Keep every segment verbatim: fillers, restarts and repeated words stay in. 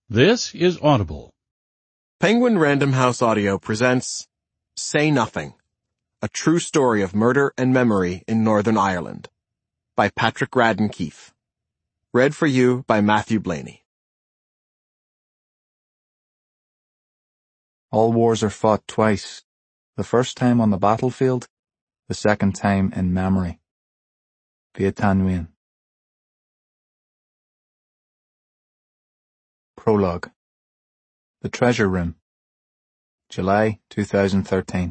This is Audible. Penguin Random House Audio presents Say Nothing, a true story of murder and memory in Northern Ireland, by Patrick Radden Keefe. Read for you by Matthew Blaney. All wars are fought twice, the first time on the battlefield, the second time in memory. Viet-Thanh Nguyen. Prologue. The Treasure Room. July two thousand thirteen.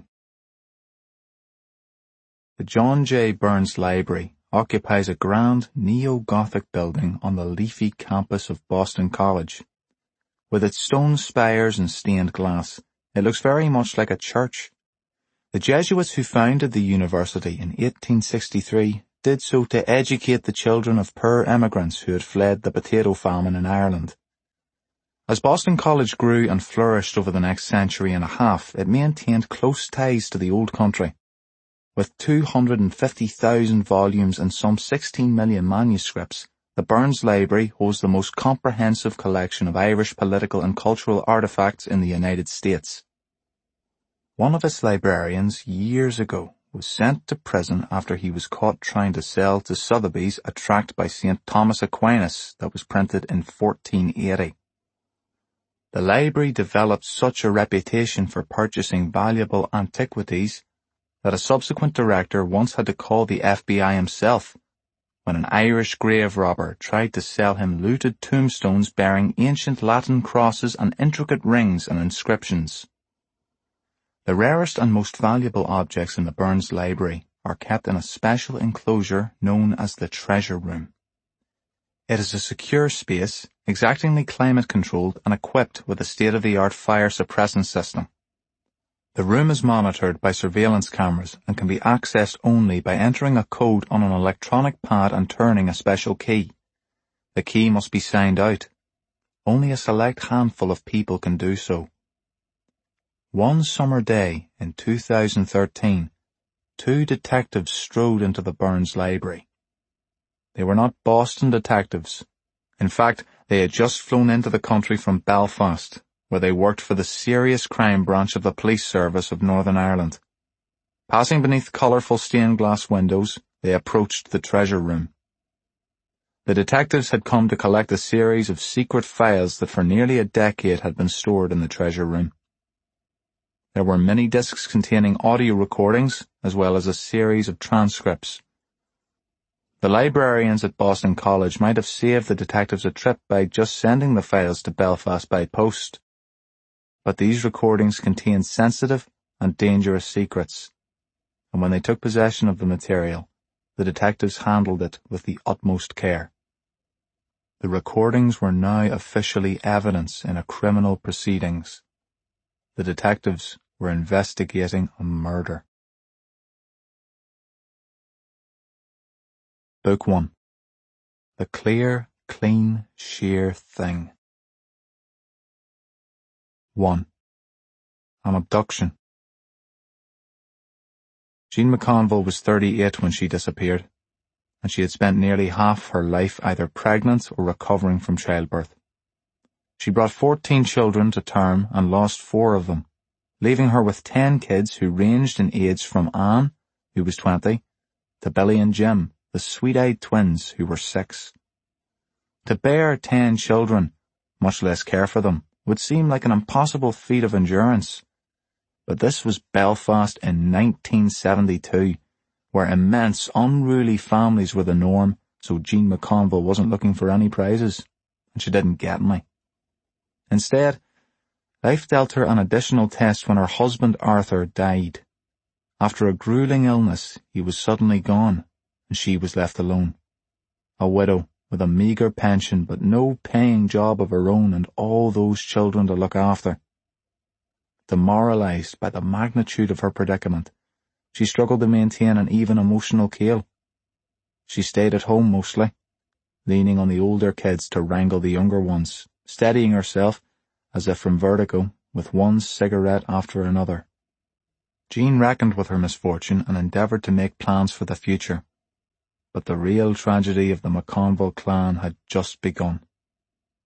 The John J. Burns Library occupies a grand neo-Gothic building on the leafy campus of Boston College. With its stone spires and stained glass, it looks very much like a church. The Jesuits who founded the university in eighteen sixty-three did so to educate the children of poor immigrants who had fled the potato famine in Ireland. As Boston College grew and flourished over the next century and a half, it maintained close ties to the old country. With two hundred fifty thousand volumes and some sixteen million manuscripts, the Burns Library holds the most comprehensive collection of Irish political and cultural artifacts in the United States. One of its librarians years ago was sent to prison after he was caught trying to sell to Sotheby's a tract by Saint Thomas Aquinas that was printed in fourteen eighty. The library developed such a reputation for purchasing valuable antiquities that a subsequent director once had to call the F B I himself when an Irish grave robber tried to sell him looted tombstones bearing ancient Latin crosses and intricate rings and inscriptions. The rarest and most valuable objects in the Burns Library are kept in a special enclosure known as the Treasure Room. It is a secure space, exactingly climate-controlled and equipped with a state-of-the-art fire suppression system. The room is monitored by surveillance cameras and can be accessed only by entering a code on an electronic pad and turning a special key. The key must be signed out. Only a select handful of people can do so. One summer day in two thousand thirteen, two detectives strode into the Burns Library. They were not Boston detectives. In fact, they had just flown into the country from Belfast, where they worked for the serious crime branch of the police service of Northern Ireland. Passing beneath colourful stained glass windows, they approached the Treasure Room. The detectives had come to collect a series of secret files that for nearly a decade had been stored in the Treasure Room. There were many discs containing audio recordings, as well as a series of transcripts. The librarians at Boston College might have saved the detectives a trip by just sending the files to Belfast by post. But these recordings contained sensitive and dangerous secrets, and when they took possession of the material, the detectives handled it with the utmost care. The recordings were now officially evidence in a criminal proceedings. The detectives were investigating a murder. Book one. The Clear, Clean, Sheer Thing. one. An abduction. Jean McConville was thirty-eight when she disappeared, and she had spent nearly half her life either pregnant or recovering from childbirth. She brought fourteen children to term and lost four of them, leaving her with ten kids who ranged in age from Anne, who was twenty, to Billy and Jim, the sweet-eyed twins who were six. To bear ten children, much less care for them, would seem like an impossible feat of endurance. But this was Belfast in nineteen seventy-two, where immense, unruly families were the norm, so Jean McConville wasn't looking for any prizes, and she didn't get any. Instead, life dealt her an additional test when her husband Arthur died. After a grueling illness, he was suddenly gone, and she was left alone. A widow, with a meagre pension but no paying job of her own and all those children to look after. Demoralized by the magnitude of her predicament, she struggled to maintain an even emotional keel. She stayed at home mostly, leaning on the older kids to wrangle the younger ones, steadying herself, as if from vertigo, with one cigarette after another. Jean reckoned with her misfortune and endeavoured to make plans for the future. But the real tragedy of the McConville clan had just begun.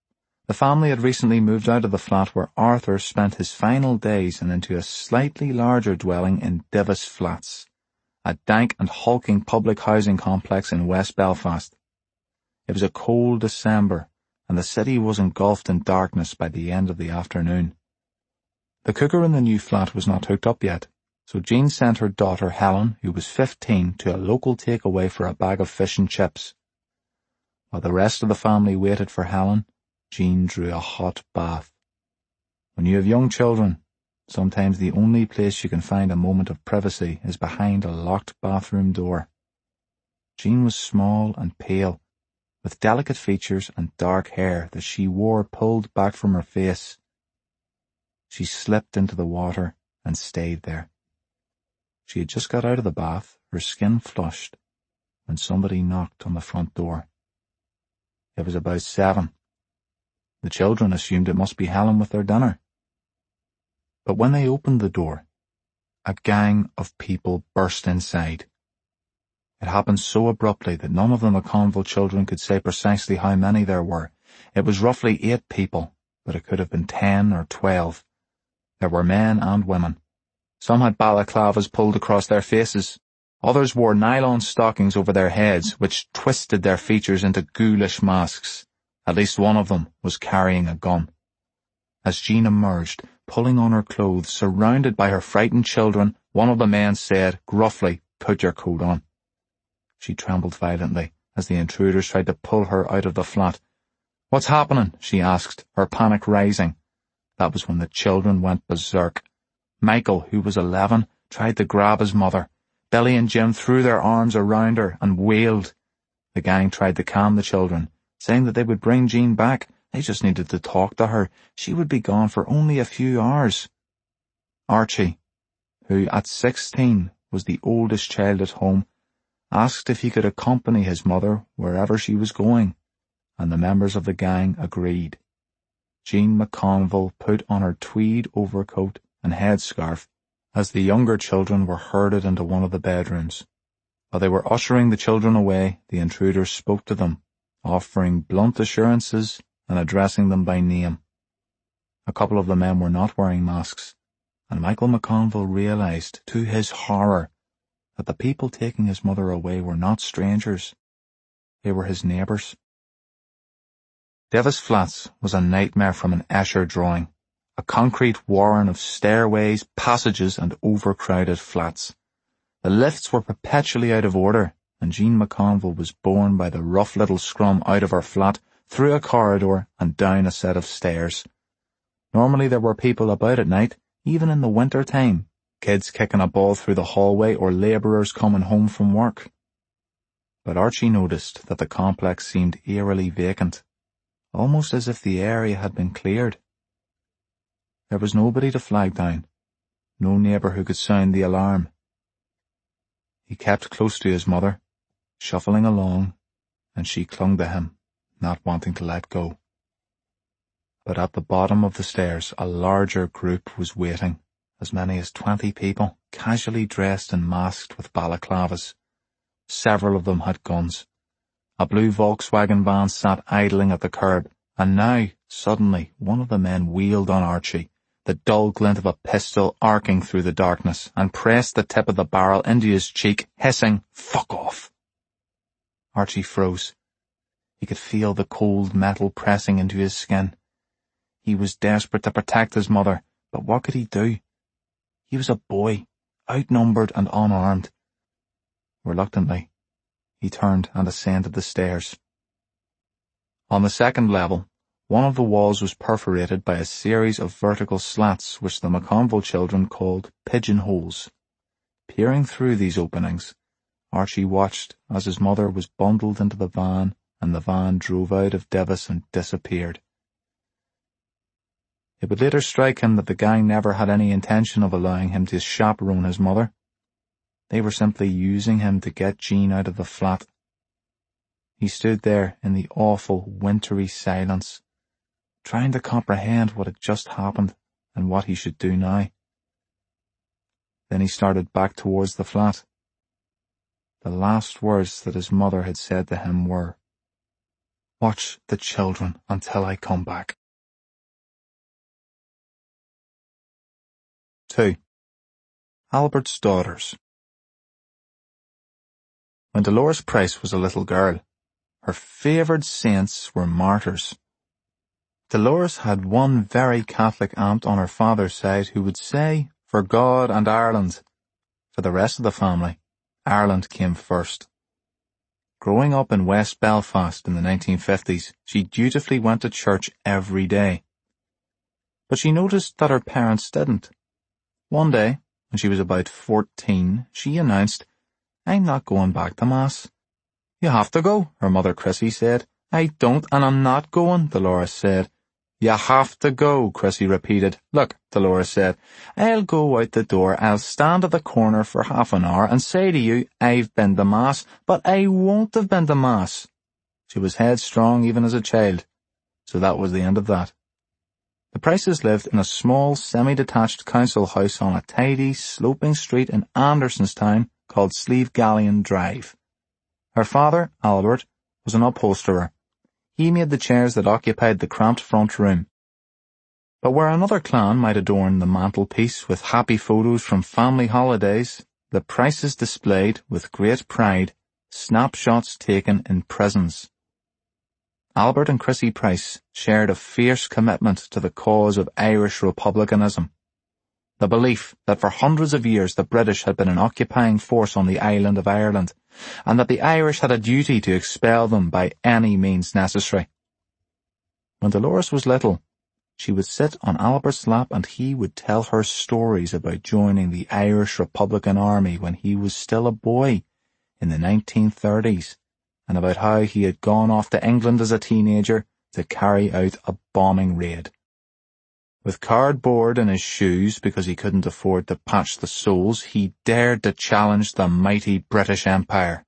The family had recently moved out of the flat where Arthur spent his final days and into a slightly larger dwelling in Divis Flats, a dank and hulking public housing complex in West Belfast. It was a cold December, and the city was engulfed in darkness by the end of the afternoon. The cooker in the new flat was not hooked up yet, so Jean sent her daughter Helen, who was fifteen, to a local takeaway for a bag of fish and chips. While the rest of the family waited for Helen, Jean drew a hot bath. When you have young children, sometimes the only place you can find a moment of privacy is behind a locked bathroom door. Jean was small and pale, with delicate features and dark hair that she wore pulled back from her face. She slipped into the water and stayed there. She had just got out of the bath, her skin flushed, when somebody knocked on the front door. It was about seven. The children assumed it must be Helen with their dinner. But when they opened the door, a gang of people burst inside. It happened so abruptly that none of the McConville children could say precisely how many there were. It was roughly eight people, but it could have been ten or twelve. There were men and women. Some had balaclavas pulled across their faces. Others wore nylon stockings over their heads, which twisted their features into ghoulish masks. At least one of them was carrying a gun. As Jean emerged, pulling on her clothes, surrounded by her frightened children, one of the men said, gruffly, "Put your coat on." She trembled violently as the intruders tried to pull her out of the flat. "What's happening?" she asked, her panic rising. That was when the children went berserk. Michael, who was eleven, tried to grab his mother. Billy and Jim threw their arms around her and wailed. The gang tried to calm the children, saying that they would bring Jean back. They just needed to talk to her. She would be gone for only a few hours. Archie, who at sixteen was the oldest child at home, asked if he could accompany his mother wherever she was going, and the members of the gang agreed. Jean McConville put on her tweed overcoat and headscarf as the younger children were herded into one of the bedrooms. While they were ushering the children away, the intruders spoke to them, offering blunt assurances and addressing them by name. A couple of the men were not wearing masks, and Michael McConville realized, to his horror, that the people taking his mother away were not strangers. They were his neighbours. Divis Flats was a nightmare from an Escher drawing, a concrete warren of stairways, passages, and overcrowded flats. The lifts were perpetually out of order, and Jean McConville was borne by the rough little scrum out of her flat, through a corridor, and down a set of stairs. Normally there were people about at night, even in the winter time, kids kicking a ball through the hallway or labourers coming home from work. But Archie noticed that the complex seemed eerily vacant, almost as if the area had been cleared. There was nobody to flag down, no neighbour who could sound the alarm. He kept close to his mother, shuffling along, and she clung to him, not wanting to let go. But at the bottom of the stairs a larger group was waiting, as many as twenty people, casually dressed and masked with balaclavas. Several of them had guns. A blue Volkswagen van sat idling at the curb, and now, suddenly, one of the men wheeled on Archie, the dull glint of a pistol arcing through the darkness, and pressed the tip of the barrel into his cheek, hissing, "Fuck off!" Archie froze. He could feel the cold metal pressing into his skin. He was desperate to protect his mother, but what could he do? He was a boy, outnumbered and unarmed. Reluctantly, he turned and ascended the stairs. On the second level, one of the walls was perforated by a series of vertical slats which the McConville children called pigeonholes. Peering through these openings, Archie watched as his mother was bundled into the van and the van drove out of Divis and disappeared. It would later strike him that the gang never had any intention of allowing him to chaperone his mother. They were simply using him to get Jean out of the flat. He stood there in the awful, wintry silence, trying to comprehend what had just happened and what he should do now. Then he started back towards the flat. The last words that his mother had said to him were, "Watch the children until I come back." two. Albert's Daughters. When Dolores Price was a little girl, her favoured saints were martyrs. Dolores had one very Catholic aunt on her father's side who would say, "For God and Ireland." For the rest of the family, Ireland came first. Growing up in West Belfast in the nineteen fifties, she dutifully went to church every day. But she noticed that her parents didn't. One day, when she was about fourteen, she announced, "I'm not going back to Mass." "You have to go," her mother Chrissy said. "I don't, and I'm not going," Dolores said. "You have to go," Chrissy repeated. "Look," Dolores said, "I'll go out the door, I'll stand at the corner for half an hour and say to you, I've been to Mass, but I won't have been to Mass." She was headstrong even as a child, so that was the end of that. The Prices lived in a small, semi-detached council house on a tidy, sloping street in Andersonstown called Slievegallion Drive. Her father, Albert, was an upholsterer. He made the chairs that occupied the cramped front room. But where another clan might adorn the mantelpiece with happy photos from family holidays, the Prices displayed, with great pride, snapshots taken in prisons. Albert and Chrissy Price shared a fierce commitment to the cause of Irish republicanism. The belief that for hundreds of years the British had been an occupying force on the island of Ireland, and that the Irish had a duty to expel them by any means necessary. When Dolores was little, she would sit on Albert's lap and he would tell her stories about joining the Irish Republican Army when he was still a boy in the nineteen thirties, and about how he had gone off to England as a teenager to carry out a bombing raid. With cardboard in his shoes because he couldn't afford to patch the soles, he dared to challenge the mighty British Empire.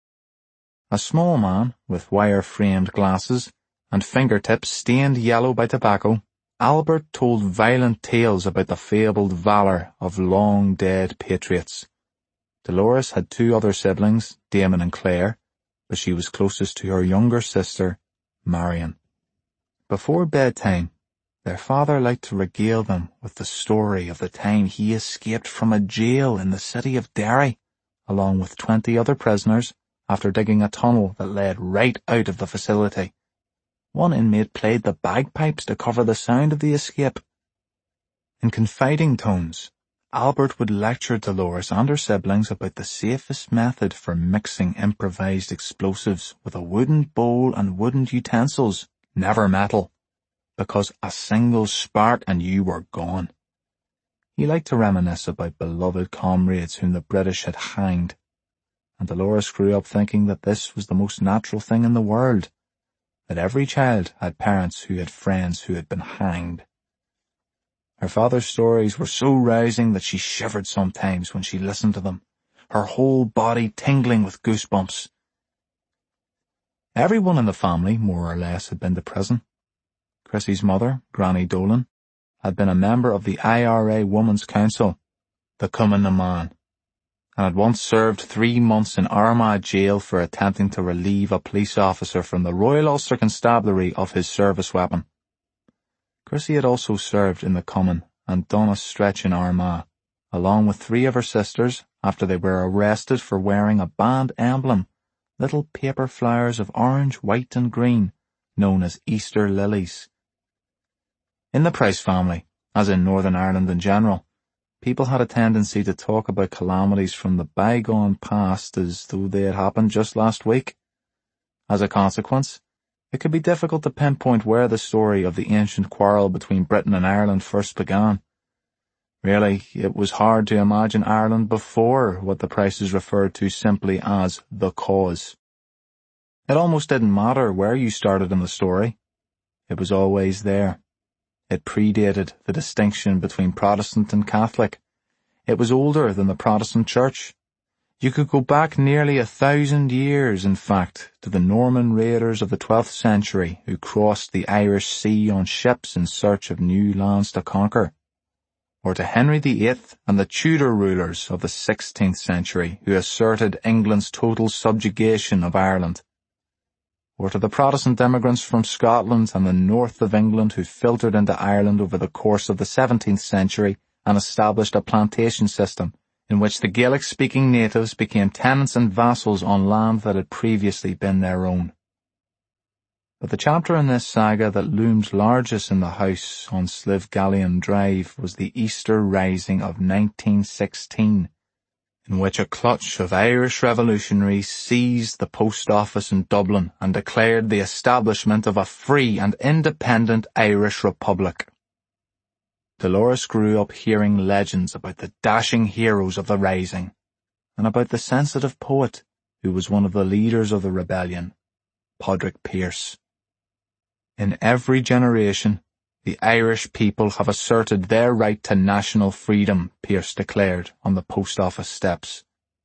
A small man with wire-framed glasses and fingertips stained yellow by tobacco, Albert told violent tales about the fabled valour of long-dead patriots. Dolores had two other siblings, Damon and Claire, but she was closest to her younger sister, Marion. Before bedtime, their father liked to regale them with the story of the time he escaped from a jail in the city of Derry, along with twenty other prisoners, after digging a tunnel that led right out of the facility. One inmate played the bagpipes to cover the sound of the escape. In confiding tones, Albert would lecture Dolores and her siblings about the safest method for mixing improvised explosives with a wooden bowl and wooden utensils, never metal, because a single spark and you were gone. He liked to reminisce about beloved comrades whom the British had hanged, and Dolores grew up thinking that this was the most natural thing in the world, that every child had parents who had friends who had been hanged. Her father's stories were so rousing that she shivered sometimes when she listened to them, her whole body tingling with goosebumps. Everyone in the family, more or less, had been to prison. Chrissy's mother, Granny Dolan, had been a member of the I R A Women's Council, the Cumann na Man, and had once served three months in Armagh jail for attempting to relieve a police officer from the Royal Ulster Constabulary of his service weapon. Chrissy had also served in the Cumann and done a stretch in Armagh, along with three of her sisters, after they were arrested for wearing a band emblem, little paper flowers of orange, white and green, known as Easter lilies. In the Price family, as in Northern Ireland in general, people had a tendency to talk about calamities from the bygone past as though they had happened just last week. As a consequence, it could be difficult to pinpoint where the story of the ancient quarrel between Britain and Ireland first began. Really, it was hard to imagine Ireland before what the Prices referred to simply as the cause. It almost didn't matter where you started in the story. It was always there. It predated the distinction between Protestant and Catholic. It was older than the Protestant Church. You could go back nearly a thousand years, in fact, to the Norman raiders of the twelfth century who crossed the Irish Sea on ships in search of new lands to conquer, or to Henry the Eighth and the Tudor rulers of the sixteenth century who asserted England's total subjugation of Ireland, or to the Protestant immigrants from Scotland and the north of England who filtered into Ireland over the course of the seventeenth century and established a plantation system in which the Gaelic-speaking natives became tenants and vassals on land that had previously been their own. But the chapter in this saga that loomed largest in the house on Slievegallion Drive was the Easter Rising of nineteen sixteen, in which a clutch of Irish revolutionaries seized the post office in Dublin and declared the establishment of a free and independent Irish Republic. Dolores grew up hearing legends about the dashing heroes of the Rising, and about the sensitive poet who was one of the leaders of the rebellion, Padraig Pearse. In every generation, the Irish people have asserted their right to national freedom, Pearse declared on the post office steps.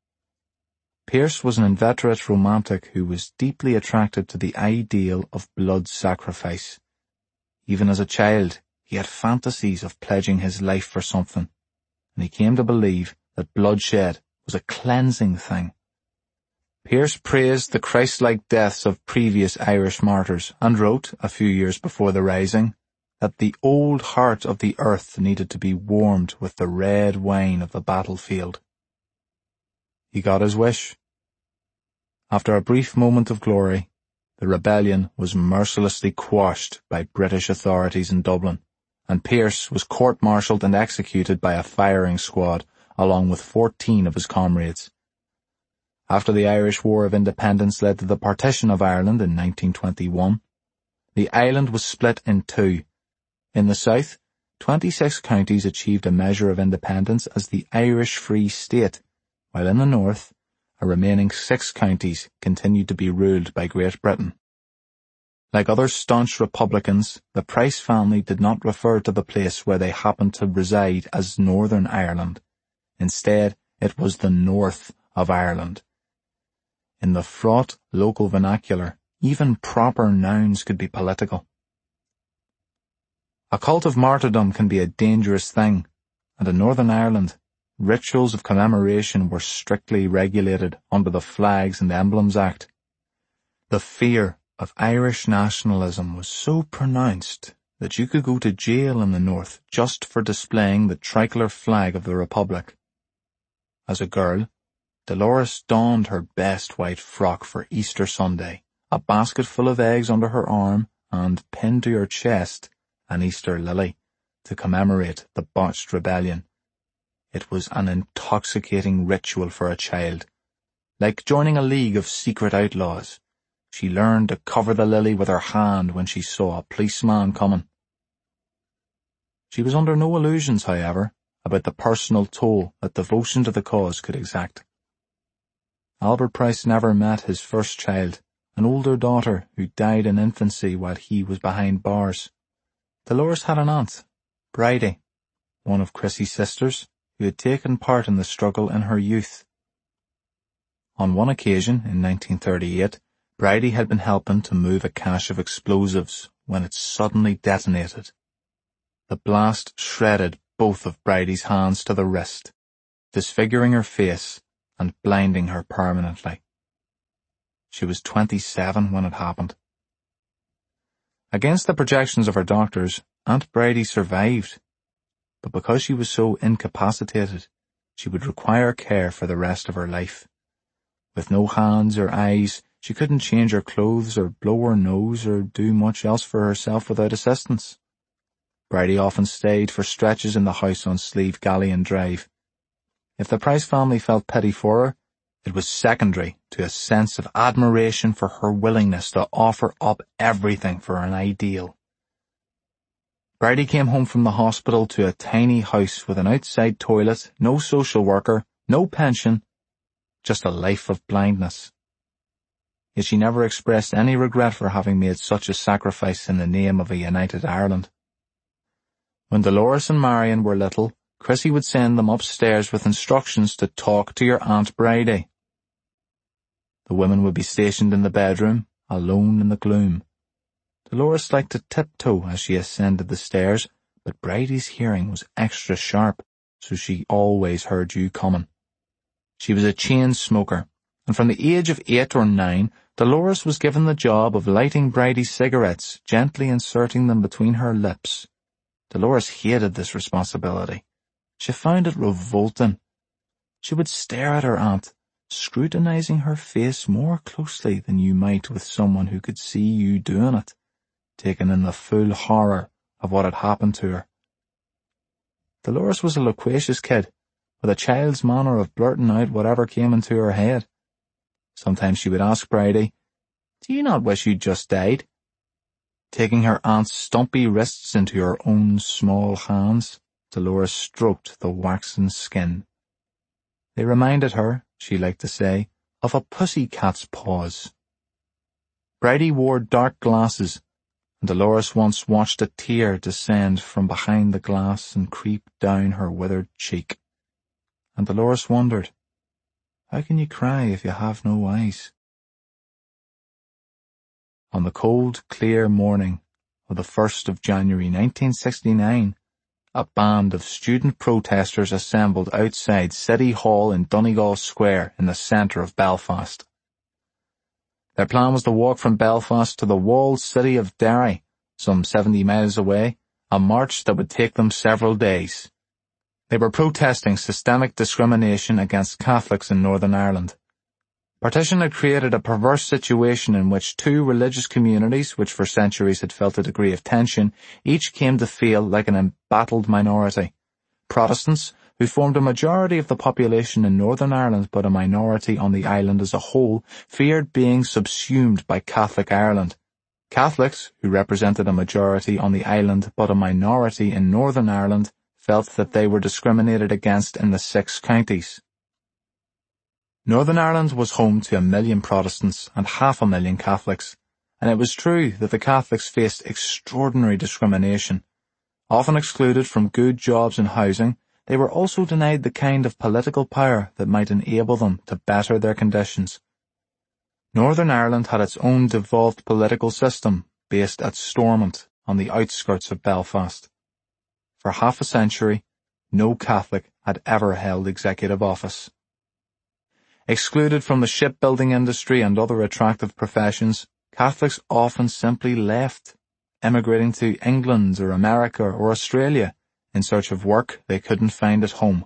Pearse was an inveterate romantic who was deeply attracted to the ideal of blood sacrifice. Even as a child, he had fantasies of pledging his life for something, and he came to believe that bloodshed was a cleansing thing. Pearse praised the Christ-like deaths of previous Irish martyrs and wrote, a few years before the Rising, that the old heart of the earth needed to be warmed with the red wine of the battlefield. He got his wish. After a brief moment of glory, the rebellion was mercilessly quashed by British authorities in Dublin, and Pearse was court-martialed and executed by a firing squad along with fourteen of his comrades. After the Irish War of Independence led to the partition of Ireland in nineteen twenty-one, the island was split in two. In the south, twenty-six counties achieved a measure of independence as the Irish Free State, while in the north, a remaining six counties continued to be ruled by Great Britain. Like other staunch Republicans, the Price family did not refer to the place where they happened to reside as Northern Ireland. Instead, it was the north of Ireland. In the fraught local vernacular, even proper nouns could be political. A cult of martyrdom can be a dangerous thing, and in Northern Ireland, rituals of commemoration were strictly regulated under the Flags and Emblems Act. The fear of Irish nationalism was so pronounced that you could go to jail in the north just for displaying the tricolour flag of the Republic. As a girl, Dolores donned her best white frock for Easter Sunday, a basket full of eggs under her arm, and pinned to her chest an Easter lily, to commemorate the botched rebellion. It was an intoxicating ritual for a child. Like joining a league of secret outlaws, she learned to cover the lily with her hand when she saw a policeman coming. She was under no illusions, however, about the personal toll that devotion to the cause could exact. Albert Price never met his first child, an older daughter who died in infancy while he was behind bars. Dolores had an aunt, Bridie, one of Chrissy's sisters, who had taken part in the struggle in her youth. On one occasion, in nineteen thirty-eight, Bridie had been helping to move a cache of explosives when it suddenly detonated. The blast shredded both of Bridie's hands to the wrist, disfiguring her face and blinding her permanently. She was twenty-seven when it happened. Against the projections of her doctors, Aunt Bridie survived, but because she was so incapacitated, she would require care for the rest of her life. With no hands or eyes, she couldn't change her clothes or blow her nose or do much else for herself without assistance. Bridie often stayed for stretches in the house on Slievegallion Drive. If the Price family felt pity for her, it was secondary to a sense of admiration for her willingness to offer up everything for an ideal. Bridie came home from the hospital to a tiny house with an outside toilet, no social worker, no pension, just a life of blindness. Yet she never expressed any regret for having made such a sacrifice in the name of a united Ireland. When Dolores and Marion were little, Chrissy would send them upstairs with instructions to talk to your Aunt Bridie. The women would be stationed in the bedroom, alone in the gloom. Dolores liked to tiptoe as she ascended the stairs, but Bridie's hearing was extra sharp, so she always heard you coming. She was a chain smoker, and from the age of eight or nine, Dolores was given the job of lighting Bridie's cigarettes, gently inserting them between her lips. Dolores hated this responsibility. She found it revolting. She would stare at her aunt, scrutinizing her face more closely than you might with someone who could see you doing it, taking in the full horror of what had happened to her. Dolores was a loquacious kid, with a child's manner of blurting out whatever came into her head. Sometimes she would ask Bridie, "Do you not wish you'd just died?" Taking her aunt's stumpy wrists into her own small hands, Dolores stroked the waxen skin. They reminded her, she liked to say, of a pussy cat's paws. Bridie wore dark glasses, and Dolores once watched a tear descend from behind the glass and creep down her withered cheek. And Dolores wondered, how can you cry if you have no eyes? On the cold, clear morning of the first of January nineteen sixty-nine, a band of student protesters assembled outside City Hall in Donegal Square in the centre of Belfast. Their plan was to walk from Belfast to the walled city of Derry, some seventy miles away, a march that would take them several days. They were protesting systemic discrimination against Catholics in Northern Ireland. Partition had created a perverse situation in which two religious communities, which for centuries had felt a degree of tension, each came to feel like an embattled minority. Protestants, who formed a majority of the population in Northern Ireland but a minority on the island as a whole, feared being subsumed by Catholic Ireland. Catholics, who represented a majority on the island but a minority in Northern Ireland, felt that they were discriminated against in the six counties. Northern Ireland was home to a million Protestants and half a million Catholics, and it was true that the Catholics faced extraordinary discrimination. Often excluded from good jobs and housing, they were also denied the kind of political power that might enable them to better their conditions. Northern Ireland had its own devolved political system based at Stormont on the outskirts of Belfast. For half a century, no Catholic had ever held executive office. Excluded from the shipbuilding industry and other attractive professions, Catholics often simply left, emigrating to England or America or Australia in search of work they couldn't find at home.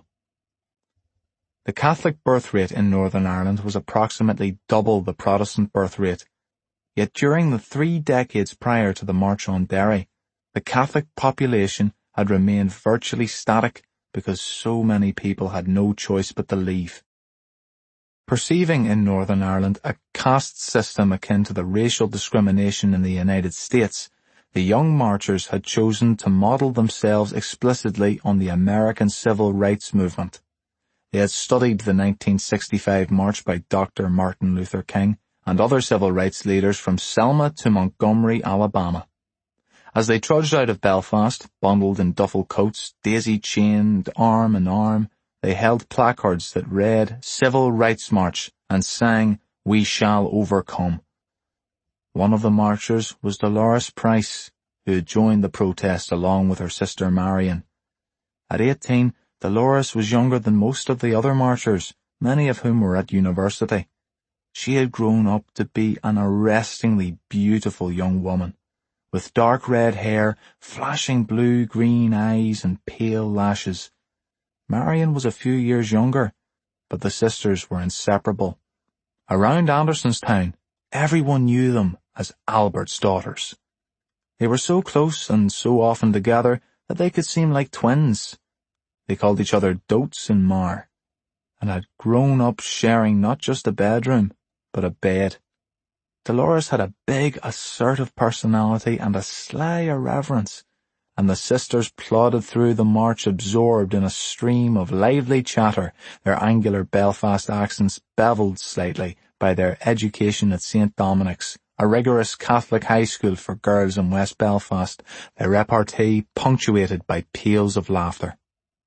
The Catholic birth rate in Northern Ireland was approximately double the Protestant birth rate, yet during the three decades prior to the March on Derry, the Catholic population had remained virtually static because so many people had no choice but to leave. Perceiving in Northern Ireland a caste system akin to the racial discrimination in the United States, the young marchers had chosen to model themselves explicitly on the American civil rights movement. They had studied the nineteen sixty-five march by Doctor Martin Luther King and other civil rights leaders from Selma to Montgomery, Alabama. As they trudged out of Belfast, bundled in duffel coats, daisy-chained arm in arm, they held placards that read Civil Rights March and sang We Shall Overcome. One of the marchers was Dolores Price, who had joined the protest along with her sister Marion. At eighteen, Dolores was younger than most of the other marchers, many of whom were at university. She had grown up to be an arrestingly beautiful young woman, with dark red hair, flashing blue-green eyes and pale lashes. Marion was a few years younger, but the sisters were inseparable. Around Andersonstown, everyone knew them as Albert's daughters. They were so close and so often together that they could seem like twins. They called each other Dotes and Mar, and had grown up sharing not just a bedroom, but a bed. Dolores had a big, assertive personality and a sly irreverence, and the sisters plodded through the march absorbed in a stream of lively chatter, their angular Belfast accents bevelled slightly by their education at Saint Dominic's, a rigorous Catholic high school for girls in West Belfast, their repartee punctuated by peals of laughter.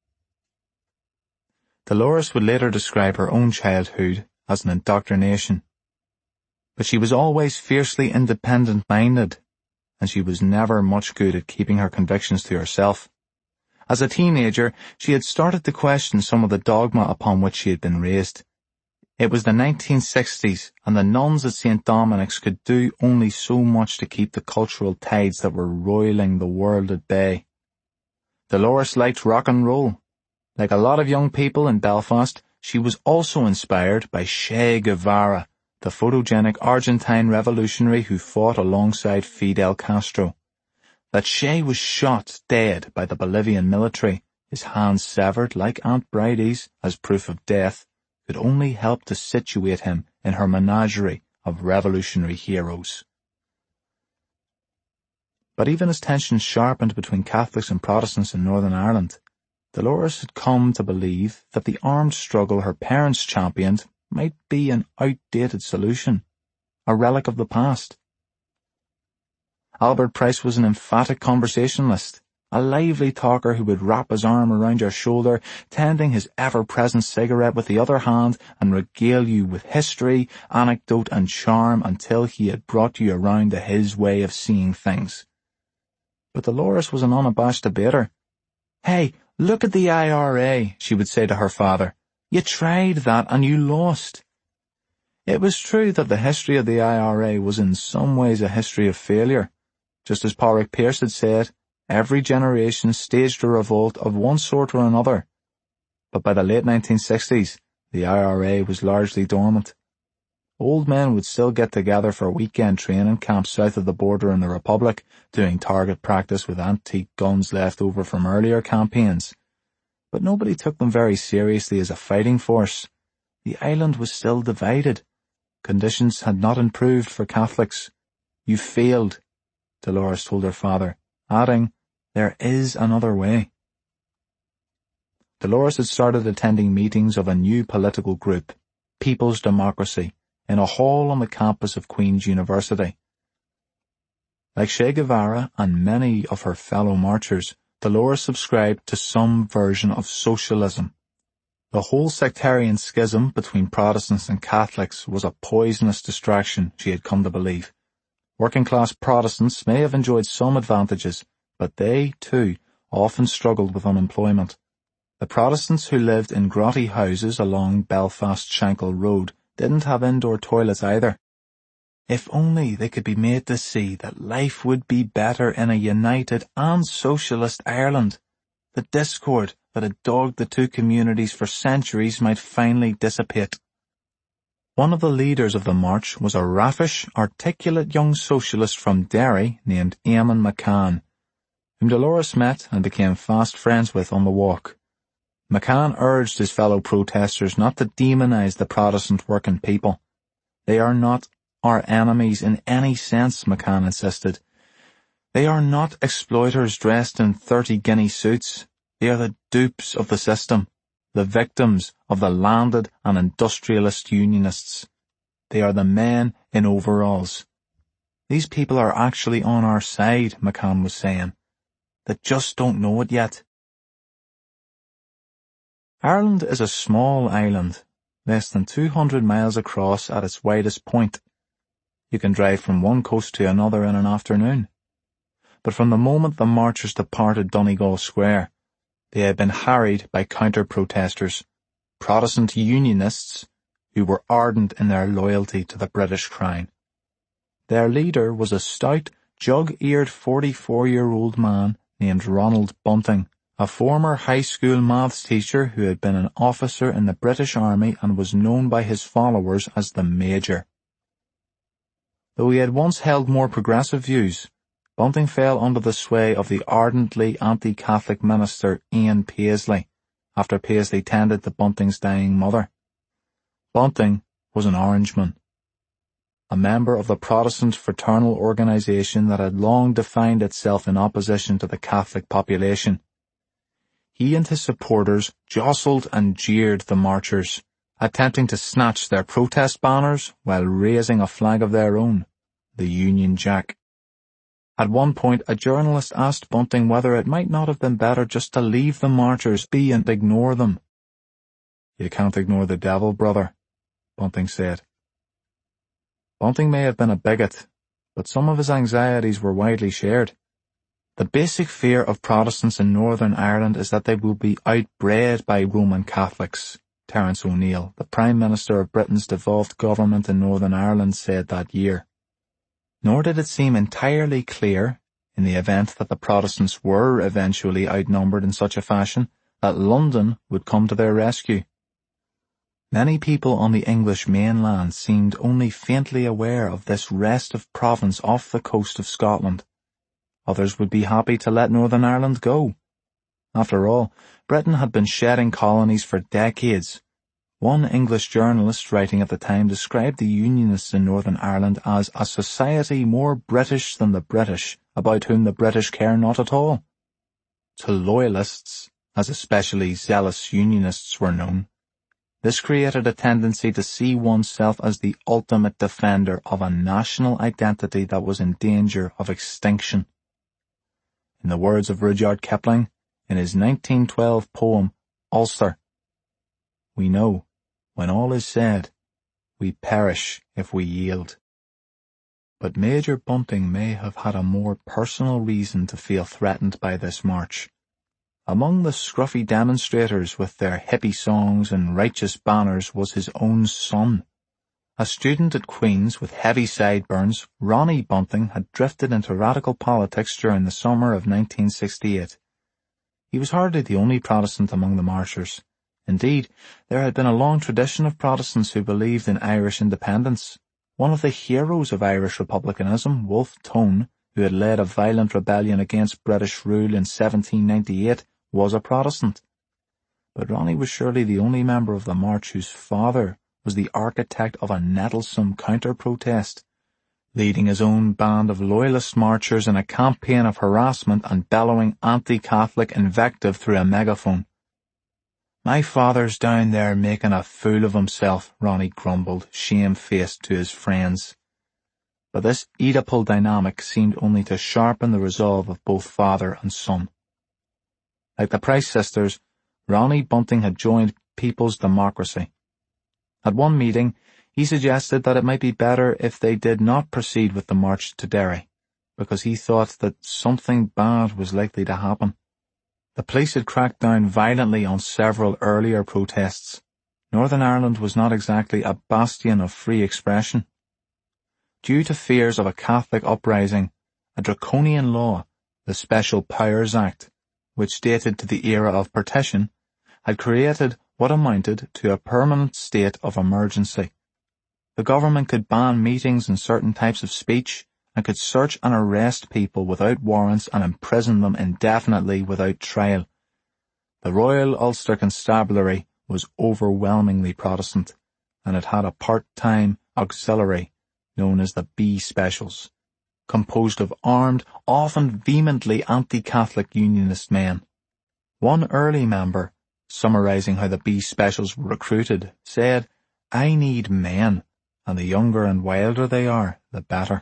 Dolores would later describe her own childhood as an indoctrination. But she was always fiercely independent-minded, and she was never much good at keeping her convictions to herself. As a teenager, she had started to question some of the dogma upon which she had been raised. It was the nineteen sixties, and the nuns at Saint Dominic's could do only so much to keep the cultural tides that were roiling the world at bay. Dolores liked rock and roll, Like a lot of young people in Belfast, she was also inspired by Che Guevara, the photogenic Argentine revolutionary who fought alongside Fidel Castro. That Che was shot dead by the Bolivian military, his hands severed like Aunt Bridie's as proof of death, could only help to situate him in her menagerie of revolutionary heroes. But even as tensions sharpened between Catholics and Protestants in Northern Ireland, Dolores had come to believe that the armed struggle her parents championed might be an outdated solution, a relic of the past. Albert Price was an emphatic conversationalist, a lively talker who would wrap his arm around your shoulder, tending his ever-present cigarette with the other hand, and regale you with history, anecdote, and charm until he had brought you around to his way of seeing things. But Dolores was an unabashed debater. "Hey, look at the I R A, she would say to her father. "You tried that and you lost." It was true that the history of the I R A was in some ways a history of failure. Just as Pádraig Pearse had said, every generation staged a revolt of one sort or another. But by the late nineteen sixties, the I R A was largely dormant. Old men would still get together for weekend training camps south of the border in the Republic, doing target practice with antique guns left over from earlier campaigns. But nobody took them very seriously as a fighting force. The island was still divided. Conditions had not improved for Catholics. "You failed," Dolores told her father, adding, "There is another way." Dolores had started attending meetings of a new political group, People's Democracy, in a hall on the campus of Queen's University. Like Che Guevara and many of her fellow marchers, Dolores subscribed to some version of socialism. The whole sectarian schism between Protestants and Catholics was a poisonous distraction, she had come to believe. Working-class Protestants may have enjoyed some advantages, but they, too, often struggled with unemployment. The Protestants who lived in grotty houses along Belfast-Shankill Road didn't have indoor toilets either. If only they could be made to see that life would be better in a united and socialist Ireland. The discord that had dogged the two communities for centuries might finally dissipate. One of the leaders of the march was a raffish, articulate young socialist from Derry named Eamon McCann, whom Dolores met and became fast friends with on the walk. McCann urged his fellow protesters not to demonize the Protestant working people. They are not our enemies in any sense, McCann insisted. They are not exploiters dressed in thirty guinea suits. They are the dupes of the system, the victims of the landed and industrialist unionists. They are the men in overalls. These people are actually on our side, McCann was saying. They just don't know it yet. Ireland is a small island, less than two hundred miles across at its widest point. You can drive from one coast to another in an afternoon. But from the moment the marchers departed Donegal Square, they had been harried by counter-protesters, Protestant unionists who were ardent in their loyalty to the British crown. Their leader was a stout, jug-eared forty-four-year-old man named Ronald Bunting, a former high school maths teacher who had been an officer in the British Army and was known by his followers as the Major. Though he had once held more progressive views, Bunting fell under the sway of the ardently anti-Catholic minister Ian Paisley, after Paisley tended to Bunting's dying mother. Bunting was an Orangeman, a member of the Protestant fraternal organisation that had long defined itself in opposition to the Catholic population. He and his supporters jostled and jeered the marchers, attempting to snatch their protest banners while raising a flag of their own, the Union Jack. At one point, a journalist asked Bunting whether it might not have been better just to leave the marchers be and ignore them. "You can't ignore the devil, brother," Bunting said. Bunting may have been a bigot, but some of his anxieties were widely shared. The basic fear of Protestants in Northern Ireland is that they will be outbred by Roman Catholics, Terence O'Neill, the Prime Minister of Britain's devolved government in Northern Ireland, said that year. Nor did it seem entirely clear, in the event that the Protestants were eventually outnumbered in such a fashion, that London would come to their rescue. Many people on the English mainland seemed only faintly aware of this restive province off the coast of Scotland. Others would be happy to let Northern Ireland go. After all, Britain had been shedding colonies for decades. One English journalist writing at the time described the Unionists in Northern Ireland as a society more British than the British, about whom the British care not at all. To Loyalists, as especially zealous Unionists were known, this created a tendency to see oneself as the ultimate defender of a national identity that was in danger of extinction. In the words of Rudyard Kipling, in his nineteen twelve poem, Ulster, we know, when all is said, we perish if we yield. But Major Bunting may have had a more personal reason to feel threatened by this march. Among the scruffy demonstrators with their hippie songs and righteous banners was his own son. A student at Queen's with heavy sideburns, Ronnie Bunting had drifted into radical politics during the summer of nineteen sixty-eight. He was hardly the only Protestant among the marchers. Indeed, there had been a long tradition of Protestants who believed in Irish independence. One of the heroes of Irish republicanism, Wolfe Tone, who had led a violent rebellion against British rule in seventeen ninety-eight, was a Protestant. But Ronnie was surely the only member of the march whose father was the architect of a nettlesome counter-protest, leading his own band of loyalist marchers in a campaign of harassment and bellowing anti-Catholic invective through a megaphone. "My father's down there making a fool of himself," Ronnie grumbled, shame-faced to his friends. But this Oedipal dynamic seemed only to sharpen the resolve of both father and son. Like the Price sisters, Ronnie Bunting had joined People's Democracy. At one meeting, he suggested that it might be better if they did not proceed with the march to Derry, because he thought that something bad was likely to happen. The police had cracked down violently on several earlier protests. Northern Ireland was not exactly a bastion of free expression. Due to fears of a Catholic uprising, a draconian law, the Special Powers Act, which dated to the era of partition, had created what amounted to a permanent state of emergency. The government could ban meetings and certain types of speech, and could search and arrest people without warrants and imprison them indefinitely without trial. The Royal Ulster Constabulary was overwhelmingly Protestant, and it had a part-time auxiliary known as the B Specials, composed of armed, often vehemently anti-Catholic Unionist men. One early member, summarizing how the B Specials were recruited, said, "I need men, and the younger and wilder they are, the better."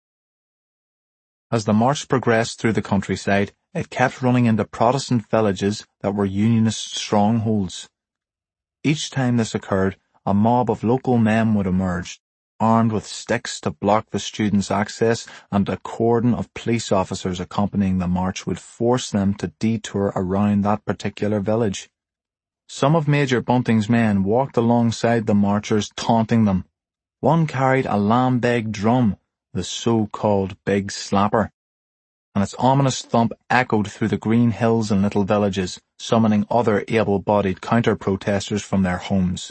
As the march progressed through the countryside, it kept running into Protestant villages that were Unionist strongholds. Each time this occurred, a mob of local men would emerge, armed with sticks to block the students' access, and a cordon of police officers accompanying the march would force them to detour around that particular village. Some of Major Bunting's men walked alongside the marchers, taunting them. One carried a lambeg drum, the so-called Big Slapper, and its ominous thump echoed through the green hills and little villages, summoning other able-bodied counter-protesters from their homes.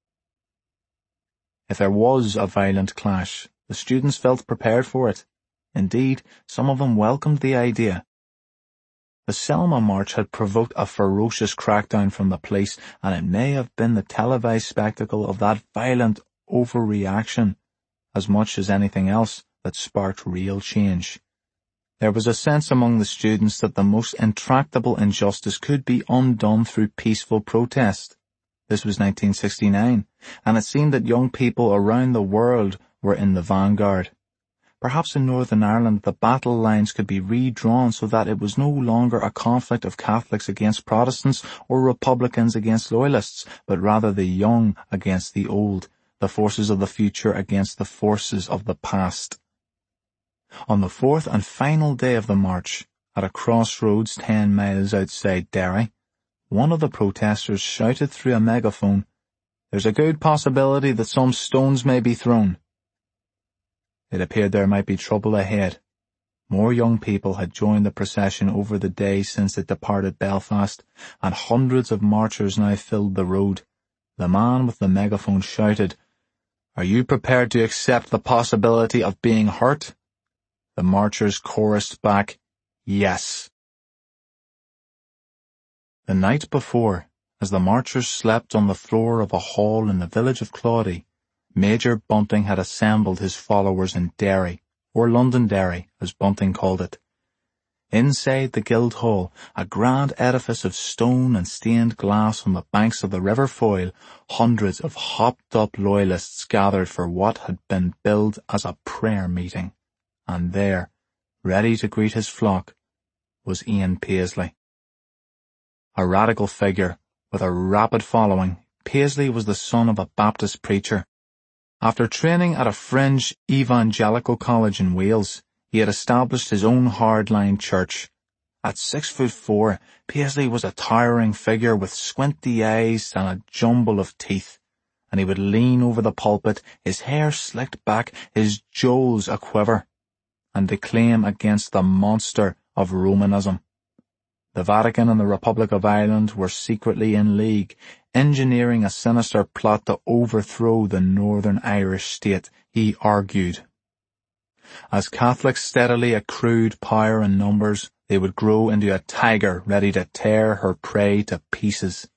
If there was a violent clash, the students felt prepared for it. Indeed, some of them welcomed the idea. The Selma March had provoked a ferocious crackdown from the police, and it may have been the televised spectacle of that violent overreaction, as much as anything else, that sparked real change. There was a sense among the students that the most intractable injustice could be undone through peaceful protest. This was nineteen sixty-nine, and it seemed that young people around the world were in the vanguard. Perhaps in Northern Ireland the battle lines could be redrawn so that it was no longer a conflict of Catholics against Protestants or Republicans against Loyalists, but rather the young against the old, the forces of the future against the forces of the past. On the fourth and final day of the march, at a crossroads ten miles outside Derry, one of the protesters shouted through a megaphone, "There's a good possibility that some stones may be thrown." It appeared there might be trouble ahead. More young people had joined the procession over the days since it departed Belfast, and hundreds of marchers now filled the road. The man with the megaphone shouted, "Are you prepared to accept the possibility of being hurt?" The marchers chorused back, "Yes." The night before, as the marchers slept on the floor of a hall in the village of Claudy, Major Bunting had assembled his followers in Derry, or Londonderry, as Bunting called it. Inside the Guildhall, a grand edifice of stone and stained glass on the banks of the River Foyle, hundreds of hopped-up loyalists gathered for what had been billed as a prayer meeting. And there, ready to greet his flock, was Ian Paisley. A radical figure, with a rapid following, Paisley was the son of a Baptist preacher. After training at a fringe evangelical college in Wales, he had established his own hardline church. At six foot four, Paisley was a towering figure with squinty eyes and a jumble of teeth, and he would lean over the pulpit, his hair slicked back, his jowls a-quiver, and declaim against the monster of Romanism. The Vatican and the Republic of Ireland were secretly in league, engineering a sinister plot to overthrow the Northern Irish state, he argued. As Catholics steadily accrued power and numbers, they would grow into a tiger ready to tear her prey to pieces.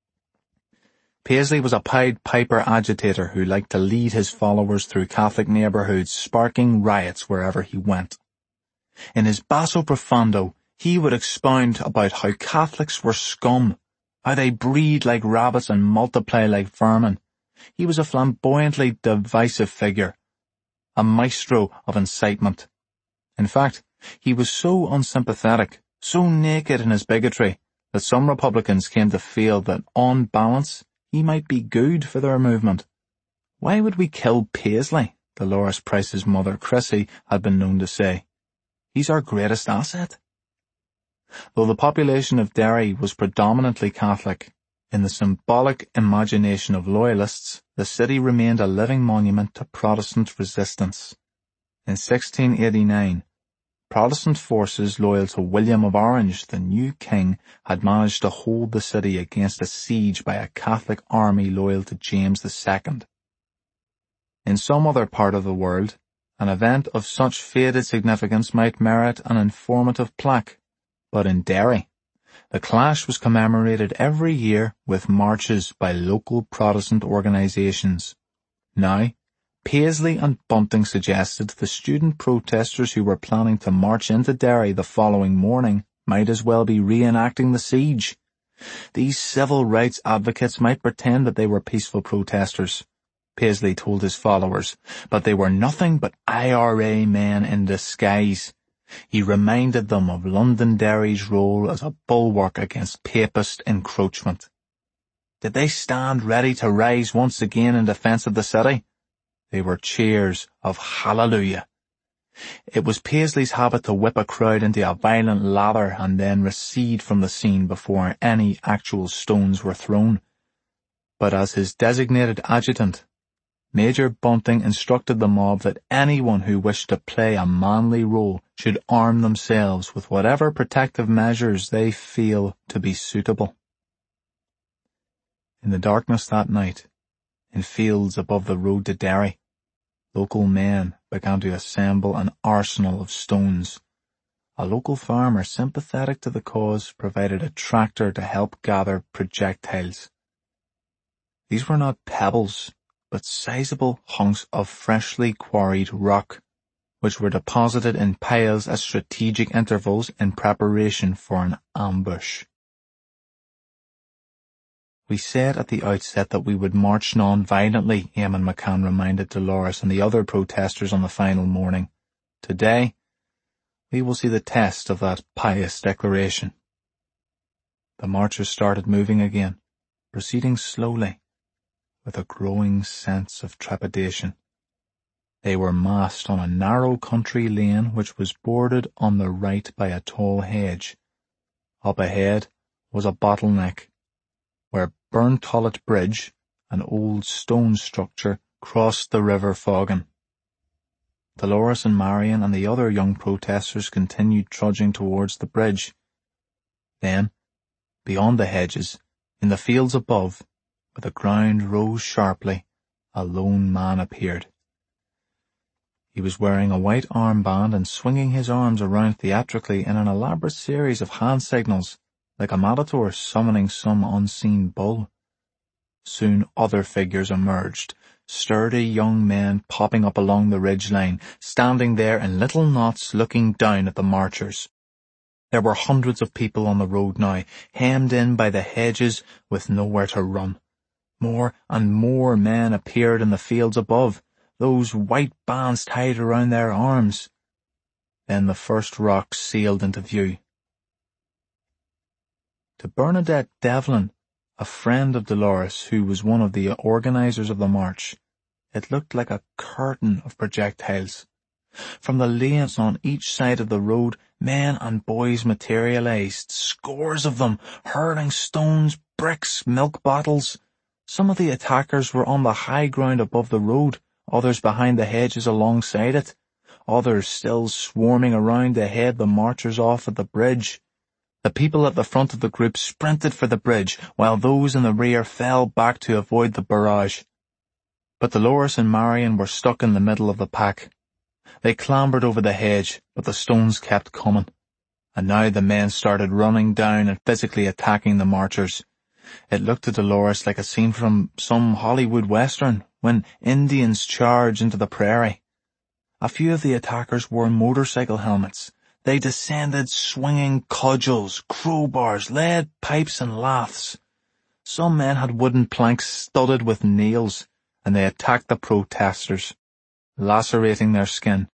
Paisley was a Pied Piper agitator who liked to lead his followers through Catholic neighbourhoods, sparking riots wherever he went. In his basso profundo, he would expound about how Catholics were scum, how they breed like rabbits and multiply like vermin. He was a flamboyantly divisive figure, a maestro of incitement. In fact, he was so unsympathetic, so naked in his bigotry, that some Republicans came to feel that, on balance, he might be good for their movement. "Why would we kill Paisley?" Dolores Price's mother, Chrissy, had been known to say. "He's our greatest asset." Though the population of Derry was predominantly Catholic, in the symbolic imagination of loyalists, the city remained a living monument to Protestant resistance. In sixteen eighty-nine, Protestant forces loyal to William of Orange, the new king, had managed to hold the city against a siege by a Catholic army loyal to James the Second. In some other part of the world, an event of such faded significance might merit an informative plaque. But in Derry, the clash was commemorated every year with marches by local Protestant organisations. Now, Paisley and Bunting suggested the student protesters who were planning to march into Derry the following morning might as well be reenacting the siege. These civil rights advocates might pretend that they were peaceful protesters, Paisley told his followers, but they were nothing but I R A men in disguise. He reminded them of Londonderry's role as a bulwark against papist encroachment. Did they stand ready to rise once again in defence of the city? They were cheers of hallelujah. It was Paisley's habit to whip a crowd into a violent lather and then recede from the scene before any actual stones were thrown. But as his designated adjutant, Major Bunting instructed the mob that anyone who wished to play a manly role should arm themselves with whatever protective measures they feel to be suitable. In the darkness that night, in fields above the road to Derry, local men began to assemble an arsenal of stones. A local farmer sympathetic to the cause provided a tractor to help gather projectiles. These were not pebbles, but sizable hunks of freshly quarried rock, which were deposited in piles at strategic intervals in preparation for an ambush. We said at the outset that we would march non-violently, Eamon McCann reminded Dolores and the other protesters on the final morning. Today, we will see the test of that pious declaration. The marchers started moving again, proceeding slowly, with a growing sense of trepidation. They were massed on a narrow country lane which was bordered on the right by a tall hedge. Up ahead was a bottleneck, where Burntollet Bridge, an old stone structure, crossed the River Fogan. Dolores and Marion and the other young protesters continued trudging towards the bridge. Then, beyond the hedges, in the fields above, where the ground rose sharply, a lone man appeared. He was wearing a white armband and swinging his arms around theatrically in an elaborate series of hand signals, like a matador summoning some unseen bull. Soon other figures emerged, sturdy young men popping up along the ridgeline, standing there in little knots looking down at the marchers. There were hundreds of people on the road now, hemmed in by the hedges with nowhere to run. More and more men appeared in the fields above, those white bands tied around their arms. Then the first rock sailed into view. To Bernadette Devlin, a friend of Dolores who was one of the organizers of the march, it looked like a curtain of projectiles. From the lanes on each side of the road, men and boys materialized, scores of them, hurling stones, bricks, milk bottles. Some of the attackers were on the high ground above the road, others behind the hedges alongside it, others still swarming around to head the marchers off at the bridge. The people at the front of the group sprinted for the bridge, while those in the rear fell back to avoid the barrage. But Dolores and Marion were stuck in the middle of the pack. They clambered over the hedge, but the stones kept coming. And now the men started running down and physically attacking the marchers. It looked to Dolores like a scene from some Hollywood western, when Indians charge into the prairie. A few of the attackers wore motorcycle helmets. They descended swinging cudgels, crowbars, lead pipes and laths. Some men had wooden planks studded with nails, and they attacked the protesters, lacerating their skin.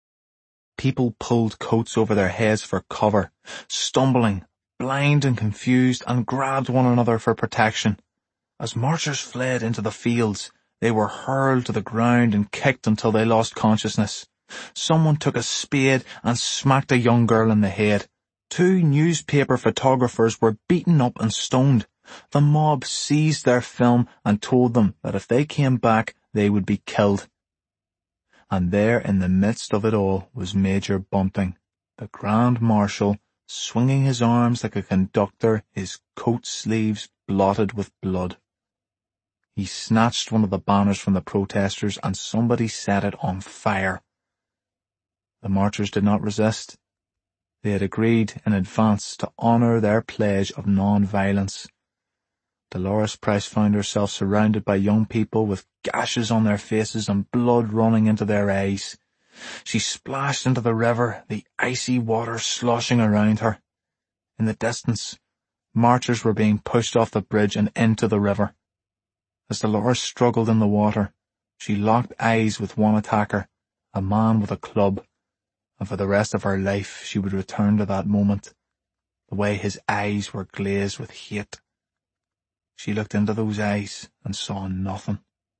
People pulled coats over their heads for cover, stumbling, blind and confused, and grabbed one another for protection. As marchers fled into the fields, they were hurled to the ground and kicked until they lost consciousness. Someone took a spade and smacked a young girl in the head. Two newspaper photographers were beaten up and stoned. The mob seized their film and told them that if they came back, they would be killed. And there in the midst of it all was Major Bunting, the Grand Marshal, swinging his arms like a conductor, his coat sleeves blotted with blood. He snatched one of the banners from the protesters and somebody set it on fire. The marchers did not resist. They had agreed in advance to honour their pledge of non-violence. Dolores Price found herself surrounded by young people with gashes on their faces and blood running into their eyes. She splashed into the river, the icy water sloshing around her. In the distance, marchers were being pushed off the bridge and into the river. As Dolores struggled in the water, she locked eyes with one attacker, a man with a club, and for the rest of her life she would return to that moment, the way his eyes were glazed with hate. She looked into those eyes and saw nothing.